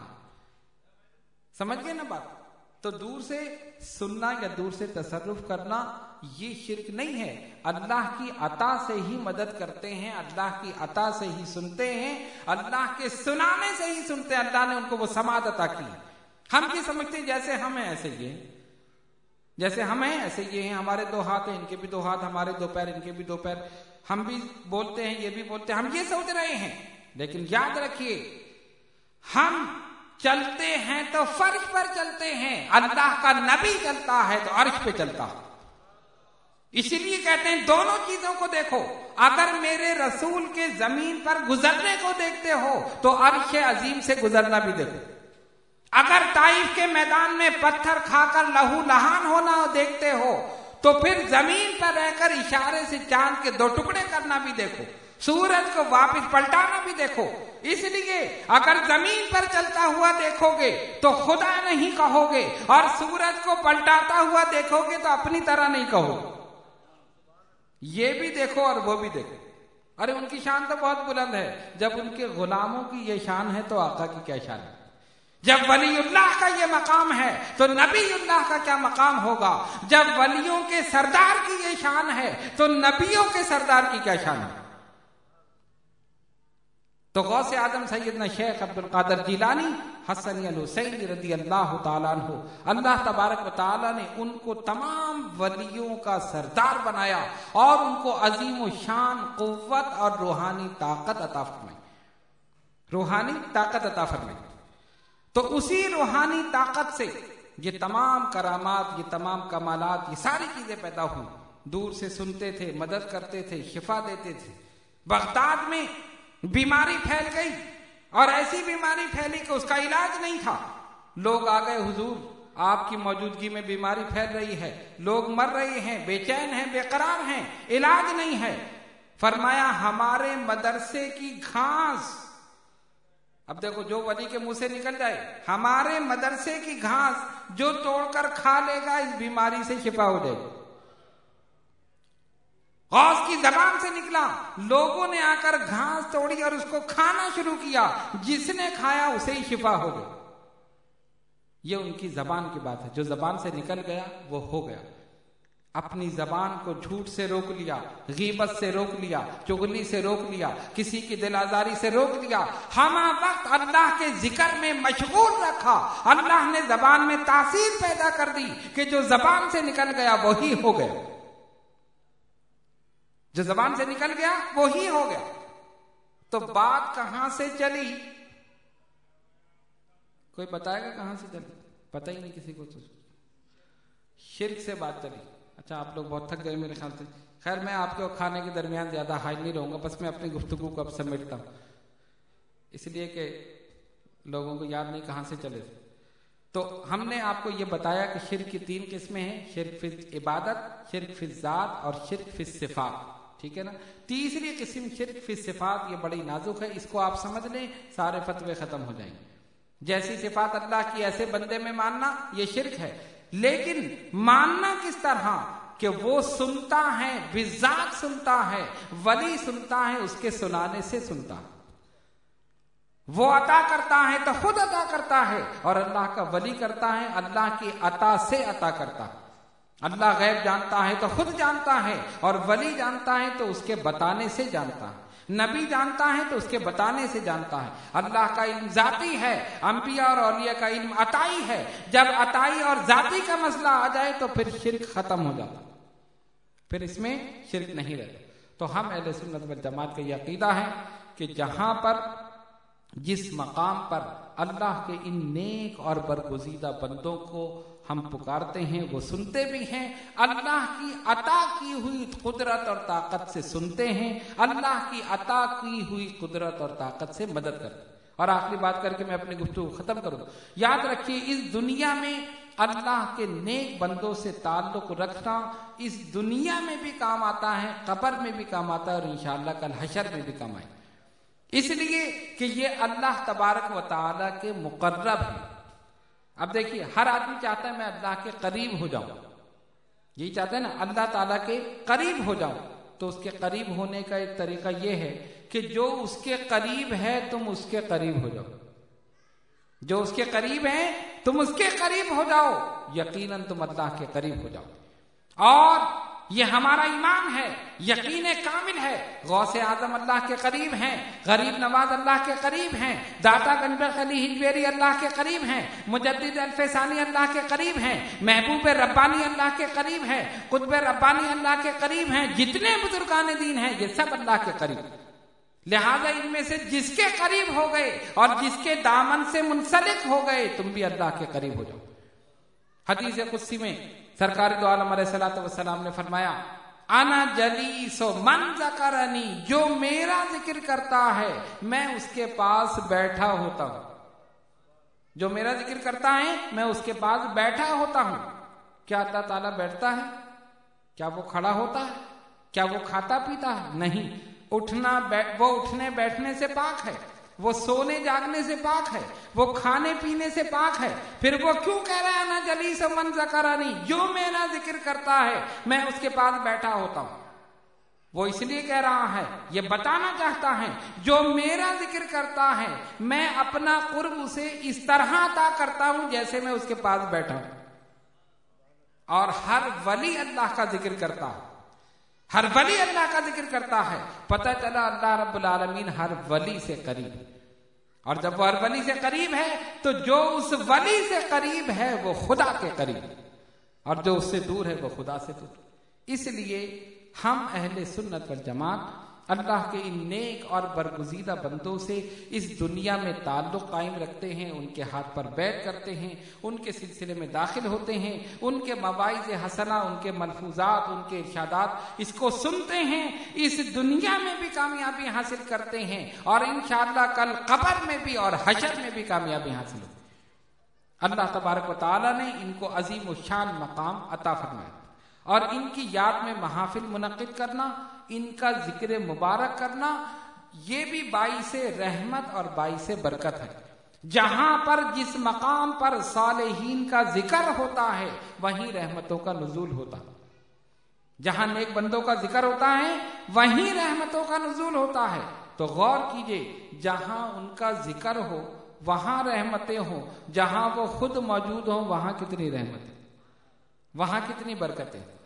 سمجھ گئے نا بات؟ تو دور سے سننا یا دور سے تصرف کرنا یہ شرک نہیں ہے. اللہ کی عطا سے ہی مدد کرتے ہیں، اللہ کی عطا سے ہی سنتے ہیں، اللہ کے سنانے سے ہی سنتے ہیں. اللہ نے ان کو وہ سماعت عطا کی. ہم یہ سمجھتے ہیں جیسے ہم ہیں ایسے یہ ہیں، جیسے ہم ہیں ایسے یہ ہیں. ہمارے 2 ہاتھ ہیں، ان کے بھی 2 ہاتھ، ہمارے 2 پیر، ان کے بھی 2 پیر. ہم بھی بولتے ہیں، یہ بھی بولتے ہیں. ہم یہ سوچ رہے ہیں، لیکن یاد رکھیے ہم چلتے ہیں تو فرش پر چلتے ہیں، اللہ کا نبی چلتا ہے تو عرش پہ چلتا ہے. اسی لیے کہتے ہیں دونوں چیزوں کو دیکھو. اگر میرے رسول کے زمین پر گزرنے کو دیکھتے ہو تو عرش عظیم سے گزرنا بھی دیکھو. اگر طائف کے میدان میں پتھر کھا کر لہو لہان ہونا دیکھتے ہو تو پھر زمین پر رہ کر اشارے سے چاند کے 2 ٹکڑے کرنا بھی دیکھو، سورج کو واپس پلٹانا بھی دیکھو. اس لیے اگر زمین پر چلتا ہوا دیکھو گے تو خدا نہیں کہو گے، اور سورج کو پلٹاتا ہوا دیکھو گے تو اپنی طرح نہیں کہو. یہ بھی دیکھو اور وہ بھی دیکھو. ارے ان کی شان تو بہت بلند ہے. جب ان کے غلاموں کی یہ شان ہے تو آقا کی کیا شان ہے؟ جب ولی اللہ کا یہ مقام ہے تو نبی اللہ کا کیا مقام ہوگا؟ جب ولیوں کے سردار کی یہ شان ہے تو نبیوں کے سردار کی کیا شان ہے؟ تو غوث اعظم سیدنا شیخ عبد القادر جیلانی حسنی الحسینی رضی اللہ تعالیٰ عنہ، اللہ تبارک و تعالیٰ نے ان کو تمام ولیوں کا سردار بنایا اور ان کو عظیم و شان قوت اور روحانی طاقت عطا فرمائی. روحانی طاقت عطا فرمائی. تو اسی روحانی طاقت سے یہ تمام کرامات، یہ تمام کمالات، یہ ساری چیزیں پیدا ہوئی. دور سے سنتے تھے، مدد کرتے تھے، شفا دیتے تھے. بغداد میں بیماری پھیل گئی اور ایسی بیماری پھیلی کہ اس کا علاج نہیں تھا. لوگ آ گئے، حضور آپ کی موجودگی میں بیماری پھیل رہی ہے، لوگ مر رہے ہیں، بے چین ہیں، بے قرار ہیں، علاج نہیں ہے. فرمایا ہمارے مدرسے کی گھاس، اب دیکھو جو ولی کے منہ سے نکل جائے، ہمارے مدرسے کی گھاس جو توڑ کر کھا لے گا اس بیماری سے شفا ہو جائے. غوث کی زبان سے نکلا، لوگوں نے آ کر گھاس توڑی اور اس کو کھانا شروع کیا، جس نے کھایا اسے ہی شفا ہو گئی. یہ ان کی زبان کی بات ہے، جو زبان سے نکل گیا وہ ہو گیا. اپنی زبان کو جھوٹ سے روک لیا، غیبت سے روک لیا، چغلی سے روک لیا، کسی کی دل آزاری سے روک لیا، ہم وقت اللہ کے ذکر میں مشغول رکھا، اللہ نے زبان میں تاثیر پیدا کر دی کہ جو زبان سے نکل گیا وہی ہو گیا، جو زبان سے نکل گیا وہی ہو گیا۔ تو بات کہاں سے چلی؟ کوئی بتائے گا کہاں سے چلی؟ پتہ ہی نہیں کسی کو۔ تو شرک سے بات چلی۔ اچھا آپ لوگ بہت تھک گئے میرے خیال سے، خیر میں آپ کے کھانے کے درمیان زیادہ حائل نہیں رہوں گا، بس میں اپنی گفتگو کو اب سمیٹتا ہوں، اس لیے کہ لوگوں کو یاد نہیں کہاں سے چلے۔ تو ہم نے آپ کو یہ بتایا کہ شرک کی 3 قسمیں ہیں، شرک فی عبادت، شرک فی ذات اور شرک فی صفات، ٹھیک ہے نا۔ تیسری قسم شرک فی صفات، یہ بڑی نازک ہے، اس کو آپ سمجھ لیں سارے فتوے ختم ہو جائیں گے۔ جیسی صفات اللہ کی ایسے بندے میں ماننا یہ شرک ہے، لیکن ماننا کس طرح کہ وہ سنتا ہے، بذات سنتا ہے، ولی سنتا ہے، اس کے سنانے سے سنتا ہے، وہ عطا کرتا ہے تو خود عطا کرتا ہے، اور اللہ کا ولی کرتا ہے اللہ کی عطا سے عطا کرتا ہے۔ اللہ غیب جانتا ہے تو خود جانتا ہے، اور ولی جانتا ہے تو اس کے بتانے سے جانتا ہے، نبی جانتا ہے تو اس کے بتانے سے جانتا ہے۔ اللہ کا علم ذاتی ہے، انبیاء اور اولیاء کا علم عطائی ہے۔ جب عطائی اور ذاتی کا مسئلہ آ جائے تو پھر شرک ختم ہو جاتا، پھر اس میں شرک نہیں رہتا۔ تو ہم اہل سنت والجماعت کا یہ عقیدہ ہے کہ جہاں پر جس مقام پر اللہ کے ان نیک اور برگزیدہ بندوں کو ہم پکارتے ہیں وہ سنتے بھی ہیں، اللہ کی عطا کی ہوئی قدرت اور طاقت سے سنتے ہیں، اللہ کی عطا کی ہوئی قدرت اور طاقت سے مدد کرتے ہیں۔ اور آخری بات کر کے میں اپنی گفتگو ختم کروں، یاد رکھیے اس دنیا میں اللہ کے نیک بندوں سے تعلق رکھنا اس دنیا میں بھی کام آتا ہے، قبر میں بھی کام آتا ہے، اور انشاءاللہ کل حشر میں بھی کام آئے، اس لیے کہ یہ اللہ تبارک و تعالی کے مقرب ہیں۔ اب دیکھیے ہر آدمی چاہتا ہے میں اللہ کے قریب ہو جاؤں، یہی چاہتا ہے نا، اللہ تعالیٰ کے قریب ہو جاؤں۔ تو اس کے قریب ہونے کا ایک طریقہ یہ ہے کہ جو اس کے قریب ہے تم اس کے قریب ہو جاؤ، جو اس کے قریب ہے تم اس کے قریب ہو جاؤ، یقیناً تم اللہ کے قریب ہو جاؤ۔ اور یہ ہمارا ایمان ہے، یقین کامل ہے، غوث اعظم اللہ کے قریب ہیں، غریب نواز اللہ کے قریب ہیں، داتا گنج علی ہجویری اللہ کے قریب ہیں، مجدد الفسانی اللہ کے قریب ہیں، محبوب ربانی اللہ کے قریب ہیں، قطب ربانی اللہ کے قریب ہیں، جتنے بزرگان دین ہیں یہ سب اللہ کے قریب ہیں۔ لہذا ان میں سے جس کے قریب ہو گئے اور جس کے دامن سے منسلک ہو گئے تم بھی اللہ کے قریب ہو جاؤ۔ حدیث قدسی میں سرکار دو عالم علیہ الصلوۃ والسلام نے فرمایا انا جلیس من ذکرنی، جو میرا ذکر کرتا ہے میں اس کے پاس بیٹھا ہوتا ہوں، جو میرا ذکر کرتا ہے میں اس کے پاس بیٹھا ہوتا ہوں۔ کیا اللہ تعالیٰ بیٹھتا ہے؟ کیا وہ کھڑا ہوتا ہے؟ کیا وہ کھاتا پیتا ہے؟ نہیں، وہ اٹھنے بیٹھنے سے پاک ہے، وہ سونے جاگنے سے پاک ہے، وہ کھانے پینے سے پاک ہے، پھر وہ کیوں کہہ رہا ہے نا جلیس من ذکرنی، جو میرا ذکر کرتا ہے میں اس کے پاس بیٹھا ہوتا ہوں۔ وہ اس لیے کہہ رہا ہے، یہ بتانا چاہتا ہے جو میرا ذکر کرتا ہے میں اپنا قرب اسے اس طرح عطا کرتا ہوں جیسے میں اس کے پاس بیٹھا ہوں۔ اور ہر ولی اللہ کا ذکر کرتا ہے، ہر ولی اللہ کا ذکر کرتا ہے، پتہ چلا اللہ رب العالمین ہر ولی سے قریب ہے، اور جب وہ ہر ولی سے قریب ہے تو جو اس ولی سے قریب ہے وہ خدا کے قریب ہے، اور جو اس سے دور ہے وہ خدا سے دور۔ اس لیے ہم اہل سنت والجماعت اللہ کے ان نیک اور برگزیدہ بندوں سے اس دنیا میں تعلق قائم رکھتے ہیں، ان کے ہاتھ پر بیعت کرتے ہیں، ان کے سلسلے میں داخل ہوتے ہیں، ان کے مواعظ حسنہ، ان کے ملفوظات، ان کے ارشادات اس کو سنتے ہیں، اس دنیا میں بھی کامیابی حاصل کرتے ہیں، اور انشاءاللہ کل قبر میں بھی اور حشر میں بھی کامیابی حاصل ہوگی۔ اللہ تبارک و تعالی نے ان کو عظیم الشان مقام عطا فرمایا، اور ان کی یاد میں محافل منعقد کرنا، ان کا ذکر مبارک کرنا، یہ بھی باعث رحمت اور باعث برکت ہے۔ جہاں پر جس مقام پر صالحین کا ذکر ہوتا ہے وہیں رحمتوں کا نزول ہوتا ہے، جہاں نیک بندوں کا ذکر ہوتا ہے وہیں رحمتوں کا نزول ہوتا ہے۔ تو غور کیجئے، جہاں ان کا ذکر ہو وہاں رحمتیں ہوں، جہاں وہ خود موجود ہوں وہاں کتنی رحمتیں، وہاں کتنی برکتیں۔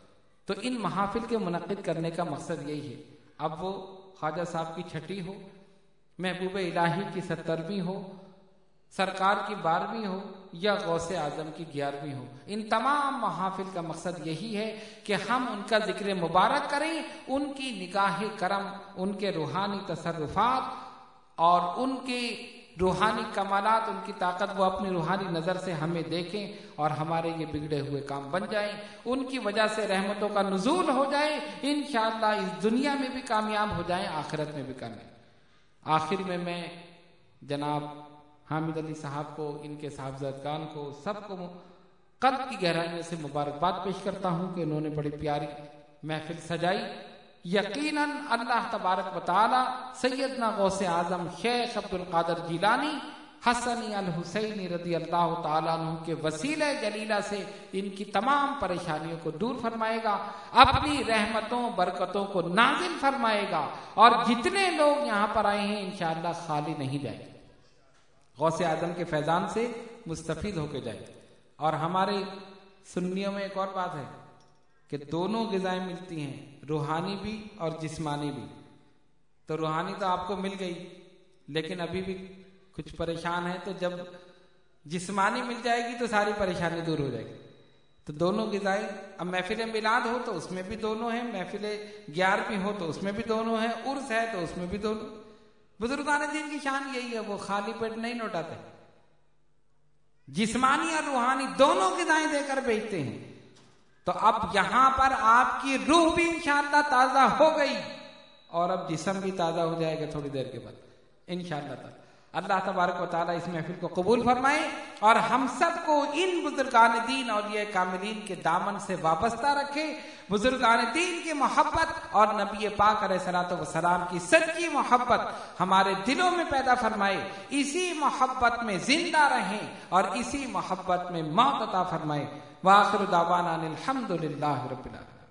تو ان محافل کے منعقد کرنے کا مقصد یہی ہے. اب وہ خواجہ صاحب کی چھٹی ہو، محبوب الہی کی 70ویں ہو، سرکار کی 12ویں ہو یا غوث اعظم کی 11ویں ہو، ان تمام محافل کا مقصد یہی ہے کہ ہم ان کا ذکر مبارک کریں، ان کی نگاہ کرم، ان کے روحانی تصرفات اور ان کے روحانی کمالات، ان کی طاقت وہ اپنی روحانی نظر سے ہمیں دیکھیں اور ہمارے یہ بگڑے ہوئے کام بن جائیں، ان کی وجہ سے رحمتوں کا نزول ہو جائے، انشاءاللہ اس دنیا میں بھی کامیاب ہو جائیں، آخرت میں بھی کامیاب. آخر میں جناب حامد علی صاحب کو، ان کے صاحبزادگان کو، سب کو قلب کی گہرائیوں سے مبارکباد پیش کرتا ہوں کہ انہوں نے بڑی پیاری محفل سجائی. یقیناً اللہ تبارک و تعالی سیدنا غوث اعظم شیخ عبد القادر جیلانی حسنی الحسینی رضی اللہ تعالیٰ عنہ کے وسیلہ جلیلہ سے ان کی تمام پریشانیوں کو دور فرمائے گا، اپنی رحمتوں برکتوں کو نازل فرمائے گا، اور جتنے لوگ یہاں پر آئے ہیں انشاءاللہ خالی نہیں جائیں گے، غوث اعظم کے فیضان سے مستفید ہو کے جائیں. اور ہمارے سنیوں میں ایک اور بات ہے کہ دونوں غذائیں ملتی ہیں، روحانی بھی اور جسمانی بھی. تو روحانی تو آپ کو مل گئی، لیکن ابھی بھی کچھ پریشان ہیں، تو جب جسمانی مل جائے گی تو ساری پریشانی دور ہو جائے گی. تو دونوں غذائیں، اب محفل میلاد ہو تو اس میں بھی دونوں ہیں، محفل 11ویں ہو تو اس میں بھی دونوں ہیں، عرس ہے تو اس میں بھی دونوں. بزرگان دین کی شان یہی ہے، وہ خالی پیٹ نہیں لوٹاتے، جسمانی اور روحانی دونوں غذائیں دے کر بھیجتے ہیں. تو اب یہاں پر آپ کی روح بھی انشاءاللہ تازہ ہو گئی اور اب جسم بھی تازہ ہو جائے گا تھوڑی دیر کے بعد انشاءاللہ تعالی. اللہ تبارک و تعالی اس محفل کو قبول فرمائے اور ہم سب کو ان بزرگان دین اولیاء کاملین کے دامن سے وابستہ رکھے، بزرگان دین کی محبت اور نبی پاک علیہ الصلوۃ والسلام کی سچی محبت ہمارے دلوں میں پیدا فرمائے، اسی محبت میں زندہ رہیں اور اسی محبت میں موت عطا فرمائے. وآخر دعوانا الحمد للہ رب العالمین.